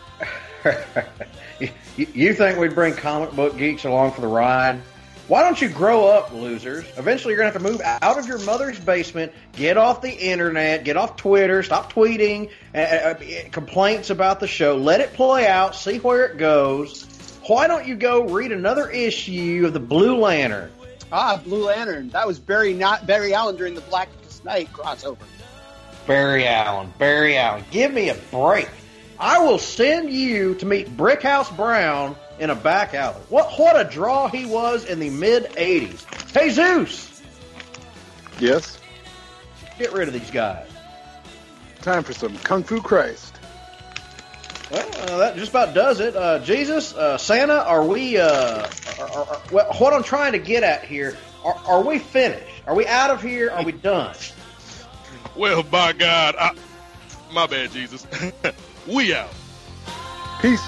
You think we'd bring comic book geeks along for the ride? Why don't you grow up, losers? Eventually you're going to have to move out of your mother's basement, get off the internet, get off Twitter, stop tweeting complaints about the show, let it play out, see where it goes. Why don't you go read another issue of the Blue Lantern? Ah, Blue Lantern. That was Barry Allen during the Blackest Night crossover. Barry Allen. Give me a break. I will send you to meet Brickhouse Brown in a back alley. What a draw he was in the mid-'80s. Hey, Zeus! Yes? Get rid of these guys. Time for some Kung Fu Christ. Well, that just about does it. Jesus, Santa, are we... well, what I'm trying to get at here, are we finished? Are we out of here? Are we done? Well, by God, my bad, Jesus. We out. Peace.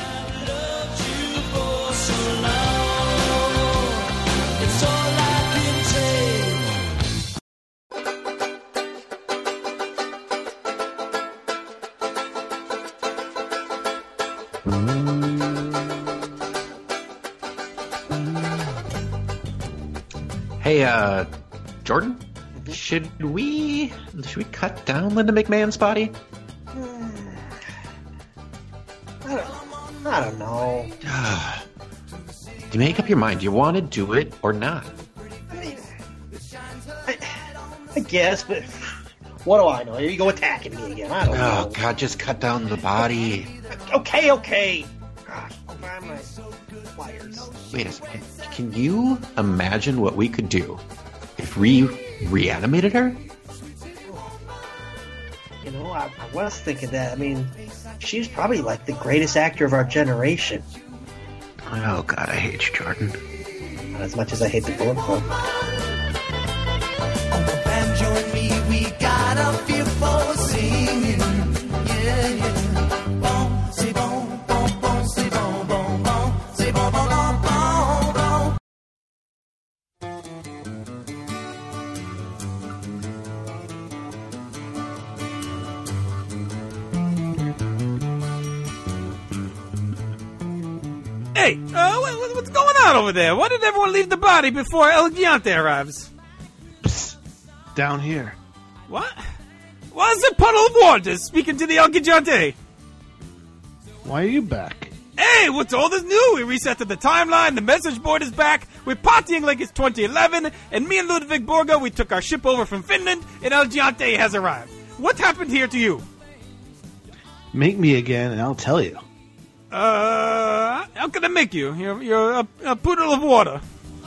Hey, Jordan? Should we cut down Linda McMahon's body? I don't know. Do you make up your mind? Do you want to do it or not? I guess, but what do I know? Here you go attacking me again. I don't know. Oh, God, just cut down the body. Okay. Gosh, I'll find my pliers. Wait a second. Can you imagine what we could do if we reanimated her? You know, I was thinking that. I mean, she's probably like the greatest actor of our generation. Oh, God, I hate you, Jordan. Not as much as I hate the Bullet Club. Banjo and me, we got a feel for singing. Yeah. Bon, c'est bon, bon, bon, c'est bon, bon, bon, c'est bon, bon, bon, bon. Hey, what's going on over there? Why did everyone leave the body before El Gigante arrives? Psst, down here. What? Why is there a puddle of water speaking to the El Gigante? Why are you back? Hey, what's all this new? We resetted the timeline, the message board is back, we're partying like it's 2011, and me and Ludwig Borga, we took our ship over from Finland, and El Gigante has arrived. What happened here to you? Make me again, and I'll tell you. How can I make you? You're a poodle of water.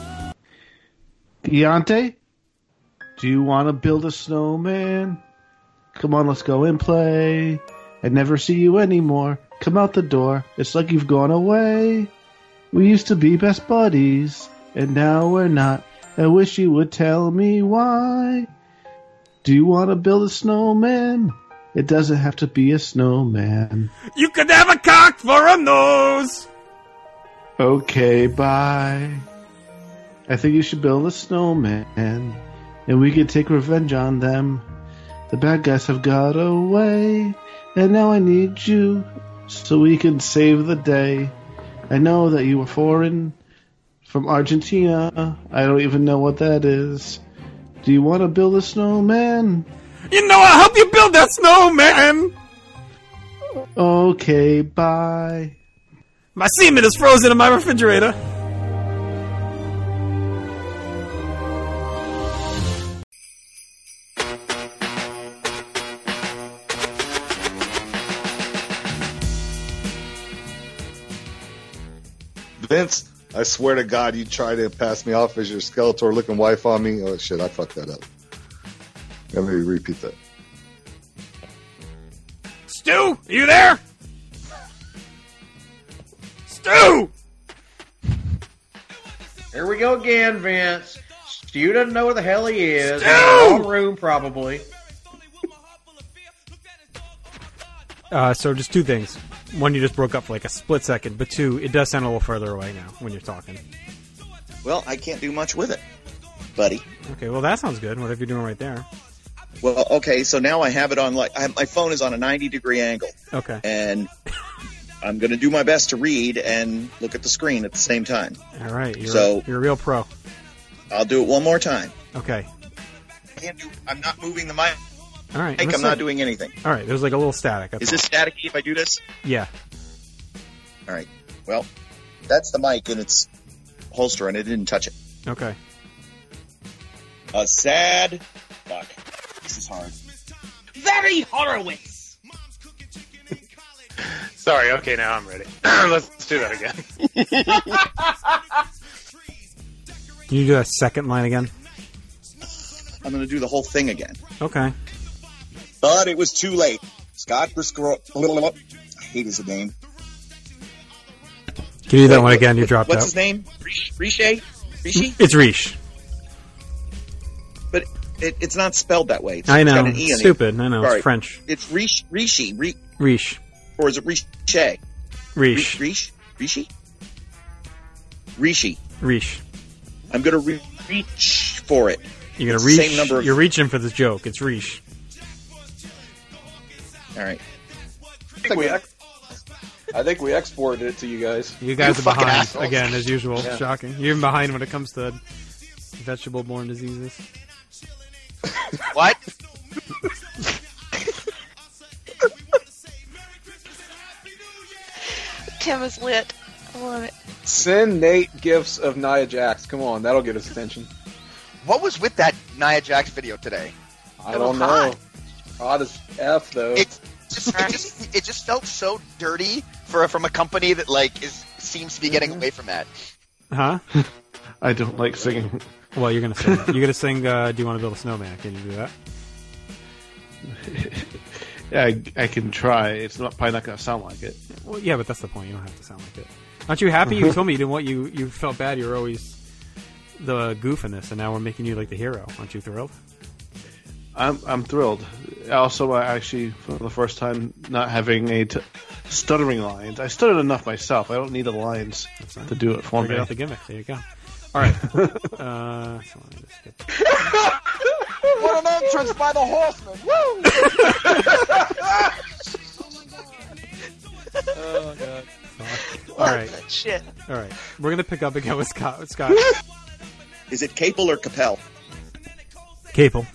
Gigante? Do you want to build a snowman? Come on, let's go and play. I never see you anymore. Come out the door. It's like you've gone away. We used to be best buddies, and now we're not. I wish you would tell me why. Do you want to build a snowman? It doesn't have to be a snowman. You could have a cock for a nose. Okay, bye. I think you should build a snowman, and we can take revenge on them. The bad guys have got away, and now I need you so we can save the day. I know that you were foreign, from Argentina. I don't even know what that is. Do you want to build a snowman? You know, I'll help you build that snowman! Okay, bye. My semen is frozen in my refrigerator. Vince, I swear to God, you try to pass me off as your Skeletor-looking wife on me. Oh, shit, I fucked that up. Let me repeat that. Stu, are you there? Stu! Here we go again, Vince. Stu doesn't know where the hell he is. Stu! In the wrong room, probably. So just two things. One, you just broke up for like a split second, but two, it does sound a little further away now when you're talking. Well, I can't do much with it, buddy. Okay, well that sounds good, whatever you're doing right there. Well, okay, so now I have it on, my phone is on a 90-degree angle. Okay. And I'm going to do my best to read and look at the screen at the same time. All right, you're a real pro. I'll do it one more time. Okay. I'm not moving the mic. All right. I'm not doing anything. All right, there's like a little static. Is this staticky if I do this? Yeah. All right. Well, that's the mic in its holster, and it didn't touch it. Okay. A sad... Fuck. This is hard. Very Horowitz. Sorry, okay, now I'm ready. Let's do that again. Can you do that second line again? I'm going to do the whole thing again. Okay. But it was too late. Scott Briscoe... I hate his name. Can you do that one again? You dropped out. What's his name? Riche? Rishi? It's Riche. But it's not spelled that way. I know. It's got an E It's in stupid. it. I know. Sorry. It's French. It's Riche. Riche. Or is it Riche? Riche. Riche? Riche. Riche. I'm going to reach for it. You're It's gonna the reach. same number of... You're reaching for this joke. It's Riche. All right. I think we exported it to you guys. You guys are behind assholes. again, as usual. Yeah. Shocking. You're even behind when it comes to vegetable-borne diseases. What? Tim is lit. I love it. Send Nate gifts of Nia Jax. Come on, that'll get his attention. What was with that Nia Jax video today? I don't know. Hot as F, though. It just felt so dirty from a company that seems to be getting away from that. Huh? I don't like singing. Well, you're gonna sing. You're gonna sing. Do you want to build a snowman? Can you do that? Yeah, I can try. It's probably not going to sound like it. Well, yeah, but that's the point. You don't have to sound like it. Aren't you happy? You told me you didn't want you felt bad. You were always the goof in this, and now we're making you like the hero. Aren't you thrilled? I'm thrilled. Also, I actually, for the first time, not having stuttering lines. I stuttered enough myself. I don't need the lines to do it for me. Figured out the gimmick. There you go. All right. So let me just skip. What an entrance by the Horseman! Woo! Oh god. All right. Shit. All right, we're gonna pick up again with Scott. Scott. Is it Capel or Capel? Capel.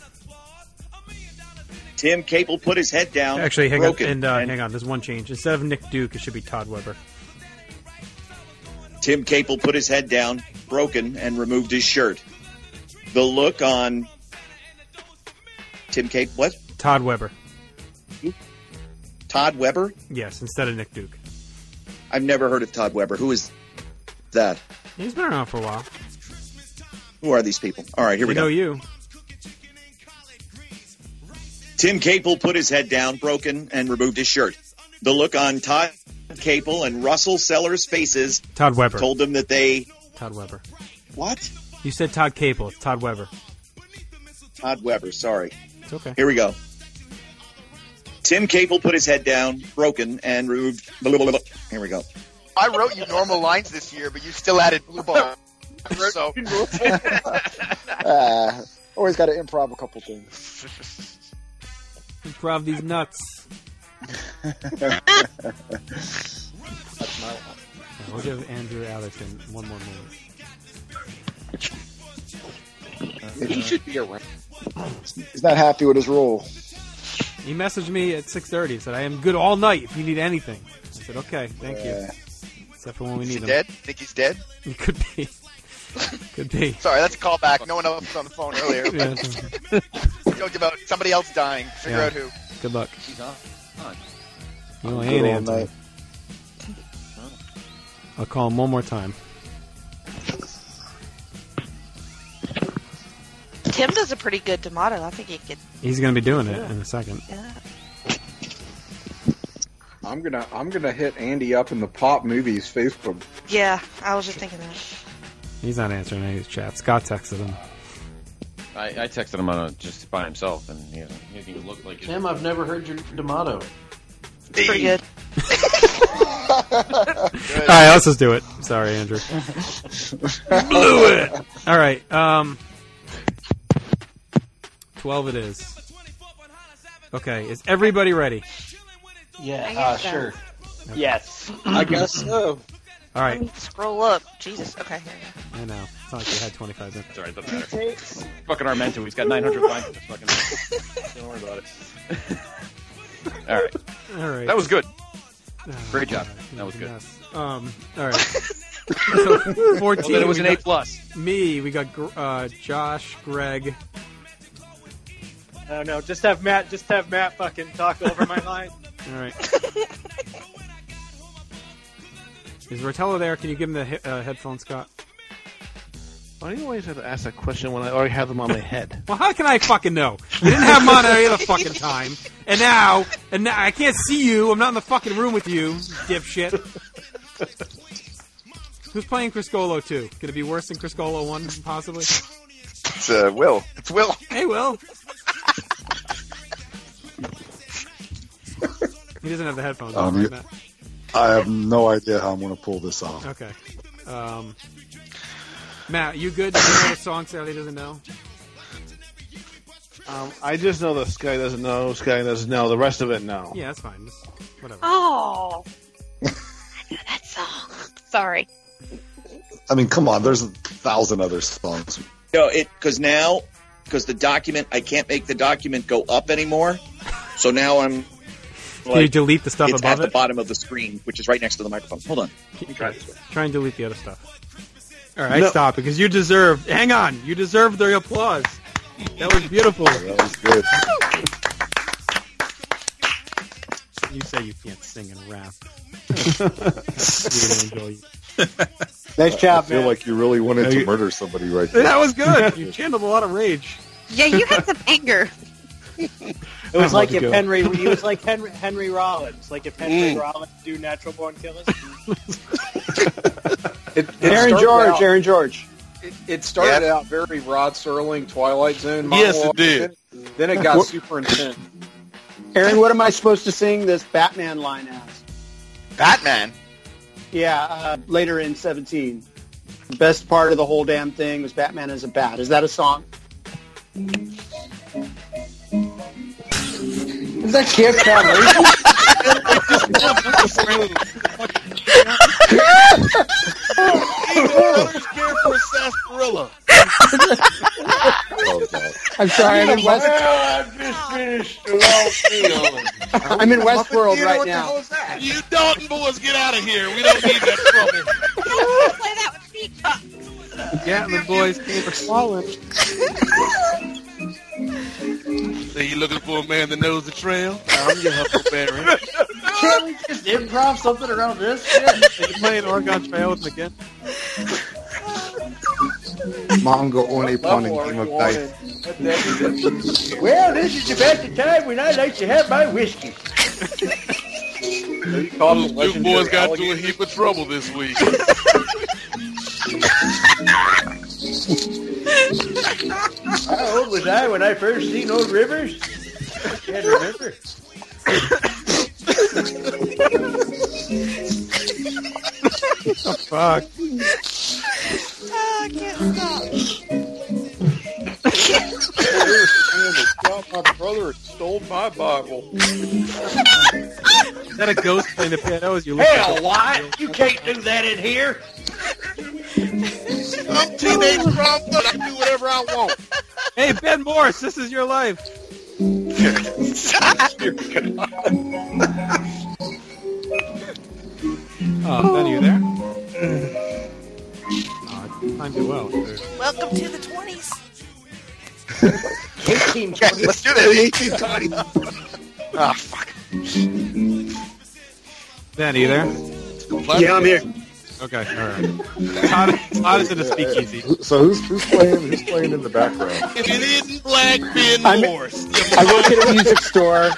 Tim Capel put his head down. Actually, hang broken, on. Hang on. There's one change. Instead of Nick Duke, it should be Todd Weber. Tim Capel put his head down, broken, and removed his shirt. The look on Tim Capel, what? Todd Weber. Todd Weber? Yes, instead of Nick Duke. I've never heard of Todd Weber. Who is that? He's been around for a while. Who are these people? All right, here we go. Know you. Tim Capel put his head down, broken, and removed his shirt. The look on Todd Capel and Russell Sellers' faces Todd Weber. told them that they... Todd Weber. What? You said Todd Capel. It's Todd Weber. Todd Weber, sorry. It's okay. Here we go. Tim Capel put his head down, broken, and removed... Blah, blah, blah. Here we go. I wrote you normal lines this year, but you still added blue ball. So. Always got to improv a couple things. Improv these nuts. That's my one. We'll give Andrew Allerton one more moment. He should be around. He's not happy with his role. He messaged me at 6:30 and said, I am good all night if you need anything. I said, okay, thank you. Except for when we need him. Dead? Think he's dead? He could be. Could be. Sorry, that's a callback. No one else was on the phone earlier. Joked about somebody else dying. Figure out who. Good luck. He's on. Well, he ain't answering. I'll call him one more time. Tim does a pretty good D'Amato. I think he could. He's going to be doing it in a second. Yeah. I'm gonna hit Andy up in the Pop Movies Facebook. Yeah, I was just thinking that. He's not answering any of his chats. Scott texted him. I texted him on just by himself, and he doesn't even look like it. Tim, I've never heard your D'Amato. It's pretty good. All right, let's just do it. Sorry, Andrew. Blew it. All right, 12 it is. Okay, is everybody ready? Yeah, sure. Okay. Yes. I guess so. All right. Let me scroll up. Jesus. Okay, here we I know. It's not like you had 25 minutes. Sorry, it doesn't matter. Fucking Armento, he's got 900 lines in this fucking. Don't worry about it. All right. All right. That was good. Great job. That was good. Yes. All right. So 14. Well, then it was we an got A+. Me. We got Josh, Greg. Oh no, just have Matt fucking talk over my line. All right. Is Rotella there? Can you give him the headphones, Scott? Why do you always have to ask that question when I already have them on my head? Well, how can I fucking know? You didn't have them on any other fucking time. And now I can't see you. I'm not in the fucking room with you, dipshit. Who's playing Criscolo 2? Could it be worse than Criscolo 1, possibly? It's Will. It's Will. Hey, Will. He doesn't have the headphones on, right, Matt? I have no idea how I'm going to pull this off. Okay. Matt, you good? Do you know the song Sally doesn't know? I just know the Sky doesn't know, Sky doesn't know. The rest of it, no. Yeah, that's fine. Just whatever. Oh. I know that song. Sorry. I mean, come on. There's 1,000 other songs. No, because the document, I can't make the document go up anymore. So now I'm. Can you delete the stuff it's above at the it? bottom of the screen, which is right next to the microphone. Hold on. Let me try this way. Try and delete the other stuff. All right, stop, because you deserve. Hang on, you deserve the applause. That was beautiful. That was good. You say you can't sing and rap. Nice job, I feel man. like you really wanted to murder somebody right there. That was good. You channeled a lot of rage. Yeah, you had some anger. It was like if Henry. He was like Henry Rollins. Like if Henry Rollins do Natural Born Killers. Aaron George. It started out very Rod Serling, Twilight Zone. Yes, it did. Then it got super intense. Aaron, what am I supposed to sing this Batman line as? Batman? Yeah, later in 17. The best part of the whole damn thing was Batman as a bat. Is that a song? Is that Kid I'm scared for a sarsaparilla. I'm sorry, I'm in West. Well, I just finished a long meal. I'm in Westworld right What the now. hell is that? You Dalton boys, get out of here. We don't need that trouble. Play that with feet. Gatlin boys came for swallowing. So you looking for a man that knows the trail? I'm your Huckleberry. Can't we just improv something around this shit? Are you playing Oregon Trail with McGinn? Mango only pounding king of dice. Well, this is about the time when I like to have my whiskey. You boys got into a heap of trouble this week. How old was I when I first seen old Rivers? Can't remember. Oh, fuck. I can't stop. My brother stole my Bible. Is that a ghost playing the piano as you look Hell, at Wyatt, you can't do that in here. I'm teenage prom, but I can do whatever I want. Hey, Ben Morris, this is your life. Oh, Ben, are you there? Oh, it's timed it well. Welcome to the 20s. 1820. Let's do that. 1820. Ah, fuck. Ben, are you there? Yeah, I'm here. Okay, all right. Todd is in a speakeasy. So who's playing in the background? If it isn't Black Ben Morse. I work at a music store.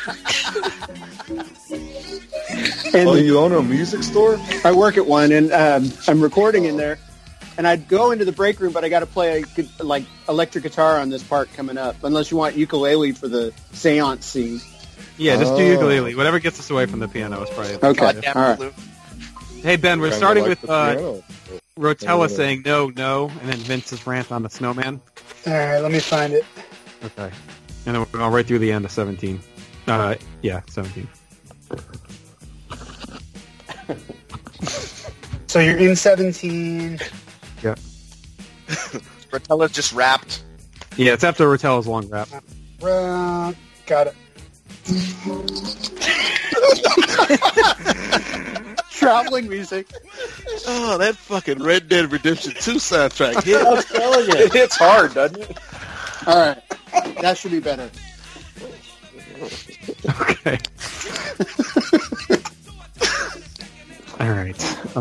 And You own a music store? I work at one, and I'm recording in there. And I'd go into the break room, but I got to play like electric guitar on this part coming up. Unless you want ukulele for the seance scene. Yeah, just do ukulele. Whatever gets us away from the piano is probably okay. All right. Hey, Ben, we're Kinda starting like with the piano. Rotella saying no, no, and then Vince's rant on the snowman. All right, let me find it. Okay. And then we're going right through the end of 17. Yeah, 17. So you're in 17. Yeah. Rotella's just rapped. Yeah, it's after Rotella's long rap. Got it. Traveling music. Oh, that fucking Red Dead Redemption 2 soundtrack hit. I was telling you. It hits hard, doesn't it? All right. That should be better. Okay. All right.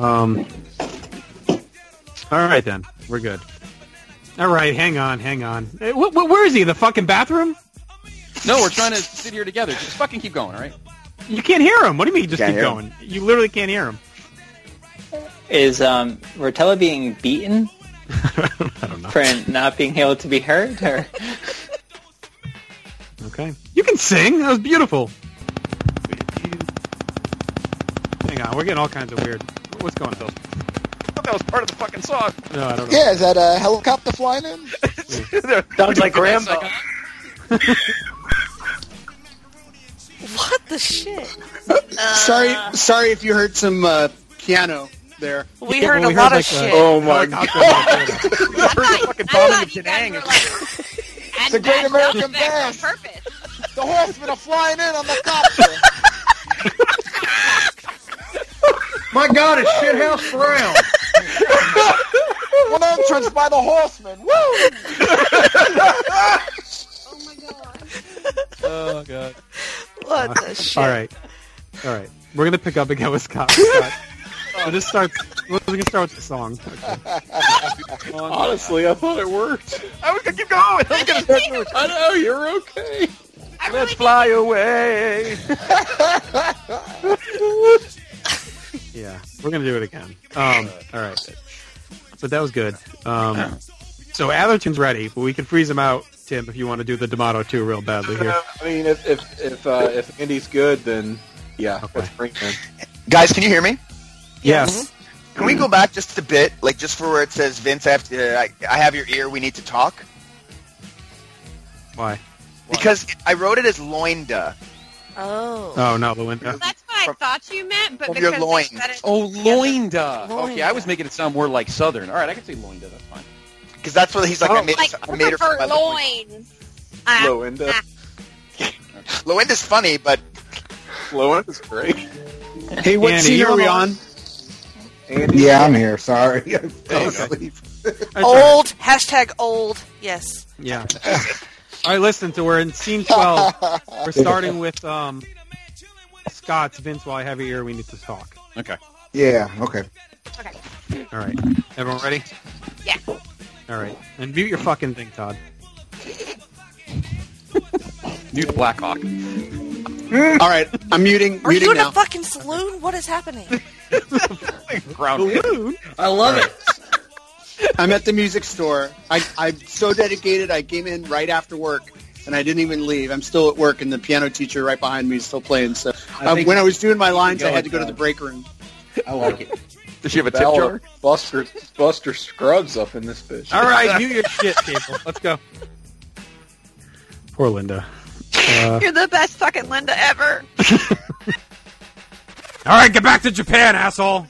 All right, then. We're good. All right, hang on. Hey, where is he? In the fucking bathroom? No, we're trying to sit here together. Just fucking keep going, all right? You can't hear him. What do you mean just Can't keep hear going? You literally can't hear him. Is Rotella being beaten I don't know. for not being able to be heard? Or? Okay. You can sing. That was beautiful. Hang on. We're getting all kinds of weird. What's going on, Phil? I thought that was part of the fucking song. No, I don't know. Yeah, is that a helicopter flying in? Sounds like Rambo. What the shit? Sorry if you heard some piano there. We heard a lot of shit. Oh my god. The fucking bombing of Danang. It's a great American band. The horsemen are flying in on the copter. My God, it's Shithouse Brown. One entrance by the horsemen. Woo! Oh, God. What the shit? All right. We're going to pick up again with Scott. So we're going to start with the song. Okay. Honestly, I thought it worked. I was going to keep going. I was going to I know, you're okay. Let's fly away. Yeah, we're going to do it again. All right. But that was good. So Atherton's ready, but we can freeze him out, Tim, if you want to do the D'Amato 2 real badly here. I mean, if Andy's good, then yeah, let's bring him in. Guys, can you hear me? Yes. Can we go back just a bit, like just for where it says, Vince, I have your ear, we need to talk? Why? Because I wrote it as Loinda. Oh. Oh, not Loinda. That's what I from thought you meant, but from because your loins. they said it Oh, loinda. Loinda. Okay, I was making it sound more like Southern. All right, I can say loinda. That's fine. Because that's what he's like. I made, like, I made her for from my loins. Loinda. Loinda's funny, but Loinda's great. Hey, what Andy, scene you are we on? on? Yeah, I'm here. Sorry. I fell asleep. Old. Hashtag old. Yes. Yeah. All right, listen. So we're in scene 12. We're starting with Scott's. Vince, while I have you here, we need to talk. Okay. Yeah, okay. Okay. All right. Everyone ready? Yeah. All right. And mute your fucking thing, Todd. Mute Blackhawk. All right, I'm muting. Are you in now. a fucking saloon? What is happening? Ground. I love it. I'm at the music store. I'm so dedicated. I came in right after work, and I didn't even leave. I'm still at work, and the piano teacher right behind me is still playing. So when I was doing my lines, I had to go to the break room. I like it. Does she have a tip jar? Buster Scruggs up in this bitch. All right, mute your shit, Cable. Let's go. Poor Linda. You're the best fucking Linda ever. All right, get back to Japan, asshole.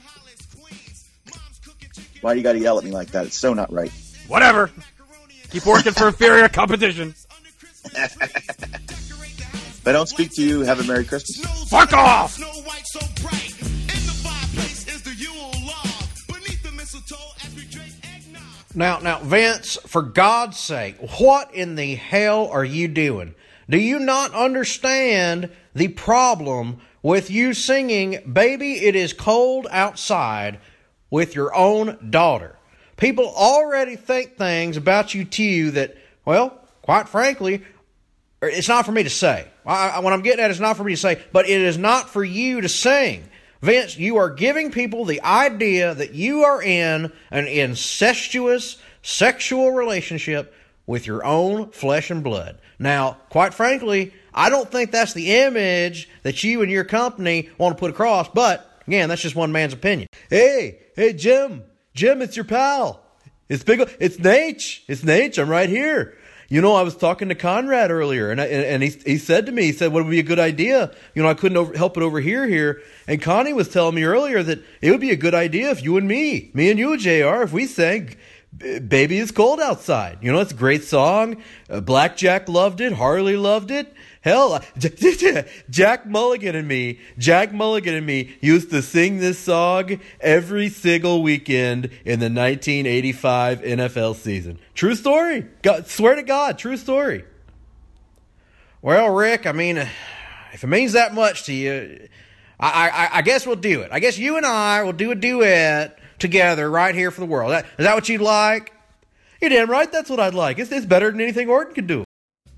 Why you gotta yell at me like that? It's so not right. Whatever. Keep working for inferior competition. If I don't speak to you, have a Merry Christmas. Fuck off! Now, Vince, for God's sake, what in the hell are you doing? Do you not understand the problem with you singing Baby It Is Cold Outside with your own daughter? People already think things about you too that, well, quite frankly, it's not for me to say. What I'm getting at is not for me to say, but it is not for you to sing. Vince, you are giving people the idea that you are in an incestuous sexual relationship with your own flesh and blood. Now, quite frankly, I don't think that's the image that you and your company want to put across, but, again, that's just one man's opinion. Hey, Jim, it's your pal. It's Nate, I'm right here. You know, I was talking to Conrad earlier, and he said to me, he said, what would be a good idea? You know, I couldn't help it over here. And Connie was telling me earlier that it would be a good idea if you and me and you, JR, if we sang Baby It's Cold Outside. You know, it's a great song. Blackjack loved it. Harley loved it. Hell, Jack Mulligan and me used to sing this song every single weekend in the 1985 NFL season. True story. Swear to God, true story. Well, Rick, I mean, if it means that much to you, I guess we'll do it. I guess you and I will do a duet together right here for the world. Is that what you'd like? You're damn right, that's what I'd like. It's better than anything Orton could do.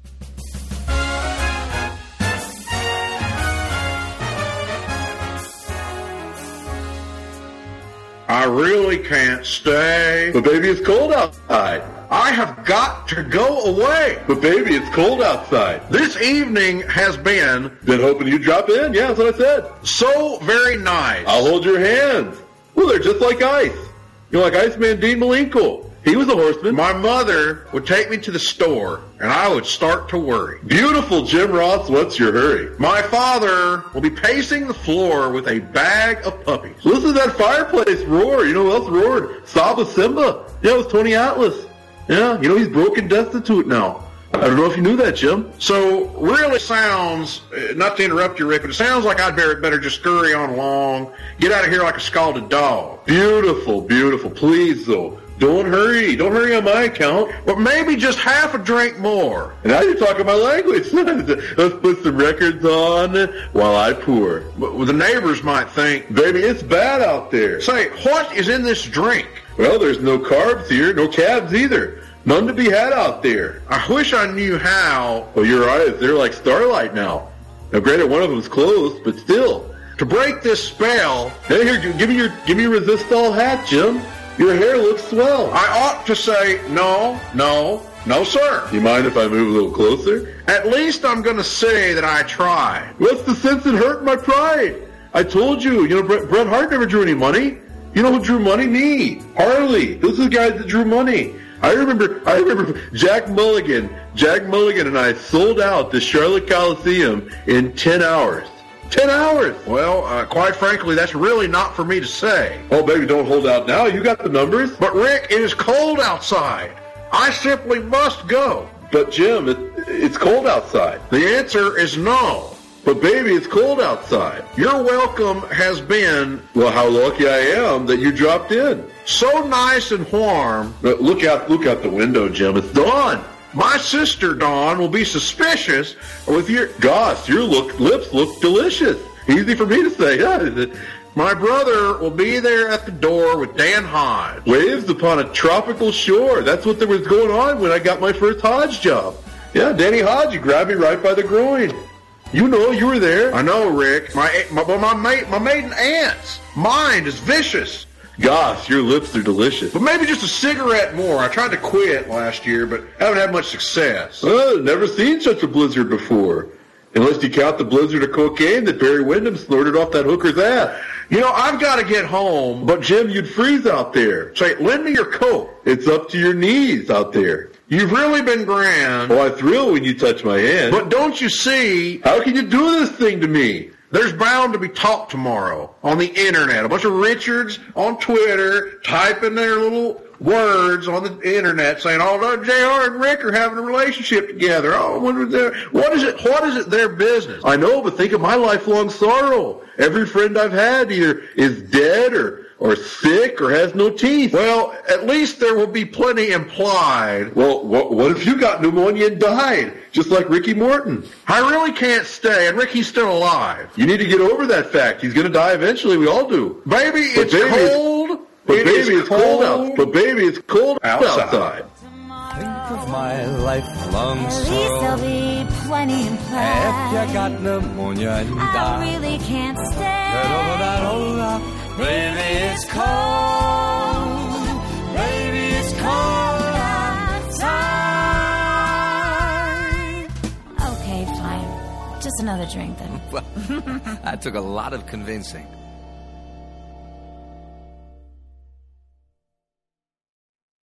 I really can't stay. But baby, it's cold outside. I have got to go away. But baby, it's cold outside. This evening has been hoping you'd drop in. Yeah, that's what I said. So very nice. I'll hold your hands. Well, they're just like ice. You know, like Iceman Dean Malenko. He was a horseman. My mother would take me to the store, and I would start to worry. Beautiful, Jim Ross. What's your hurry? My father will be pacing the floor with a bag of puppies. Listen to that fireplace roar. You know who else roared? Saba Simba. Yeah, it was Tony Atlas. Yeah, you know, he's broken destitute now. I don't know if you knew that, Jim. So, really sounds, not to interrupt you, Rick, but it sounds like I'd better just scurry on along, get out of here like a scalded dog. Beautiful, beautiful. Please, though, don't hurry. Don't hurry on my account. But maybe just half a drink more. And now you're talking my language. Let's put some records on while I pour. Well, the neighbors might think, baby, it's bad out there. Say, what is in this drink? Well, there's no carbs here, no cabs either. None to be had out there. I wish I knew how. Well, your eyes, they're like starlight now. Now, granted, one of them's closed, but still. To break this spell. Hey, here, give me your Resistol hat, Jim. Your hair looks swell. I ought to say, no, sir. You mind if I move a little closer? At least I'm going to say that I tried. What's the sense in hurting my pride? I told you, Bret Hart never drew any money. You know who drew money? Me. Harley. Those are the guys that drew money. I remember Jack Mulligan. Jack Mulligan and I sold out the Charlotte Coliseum in 10 hours. 10 hours. Well, quite frankly, that's really not for me to say. Oh, baby, don't hold out now. You got the numbers. But, Rick, it is cold outside. I simply must go. But, Jim, it's cold outside. The answer is no. But, baby, it's cold outside. Your welcome has been, well, how lucky I am that you dropped in. So nice and warm. Look out the window, Jim. It's dawn. My sister, Dawn, will be suspicious with your... Gosh, your lips look delicious. Easy for me to say, huh? My brother will be there at the door with Dan Hodge. Waves upon a tropical shore. That's what there was going on when I got my first Hodge job. Yeah, Danny Hodge, you grabbed me right by the groin. You know, you were there. I know, Rick. My maiden aunt's mind is vicious. Gosh, your lips are delicious. But maybe just a cigarette more. I tried to quit last year, but haven't had much success. Never seen such a blizzard before. Unless you count the blizzard of cocaine that Barry Windham snorted off that hooker's ass. You know, I've got to get home. But, Jim, you'd freeze out there. Say, lend me your coat. It's up to your knees out there. You've really been grand. Oh, I thrill when you touch my hand. But don't you see, how can you do this thing to me? There's bound to be talk tomorrow on the internet. A bunch of Richards on Twitter typing their little words on the internet saying, oh, JR and Rick are having a relationship together. Oh, what is it their business? I know, but think of my lifelong sorrow. Every friend I've had either is dead or sick or has no teeth. Well, at least there will be plenty implied. Well, what if you got pneumonia and died, just like Ricky Morton? I really can't stay, and Ricky's still alive. You need to get over that fact. He's going to die eventually. We all do. Baby, it's cold. But baby, it's cold out. But baby, it's cold outside. Think of my lifelong At least sorrow. there'll be plenty implied. If you got pneumonia and I die, really can't stay. get over that old rock. Baby, it's cold. Baby, it's cold outside. Okay, fine. Just another drink then. Well, that took a lot of convincing.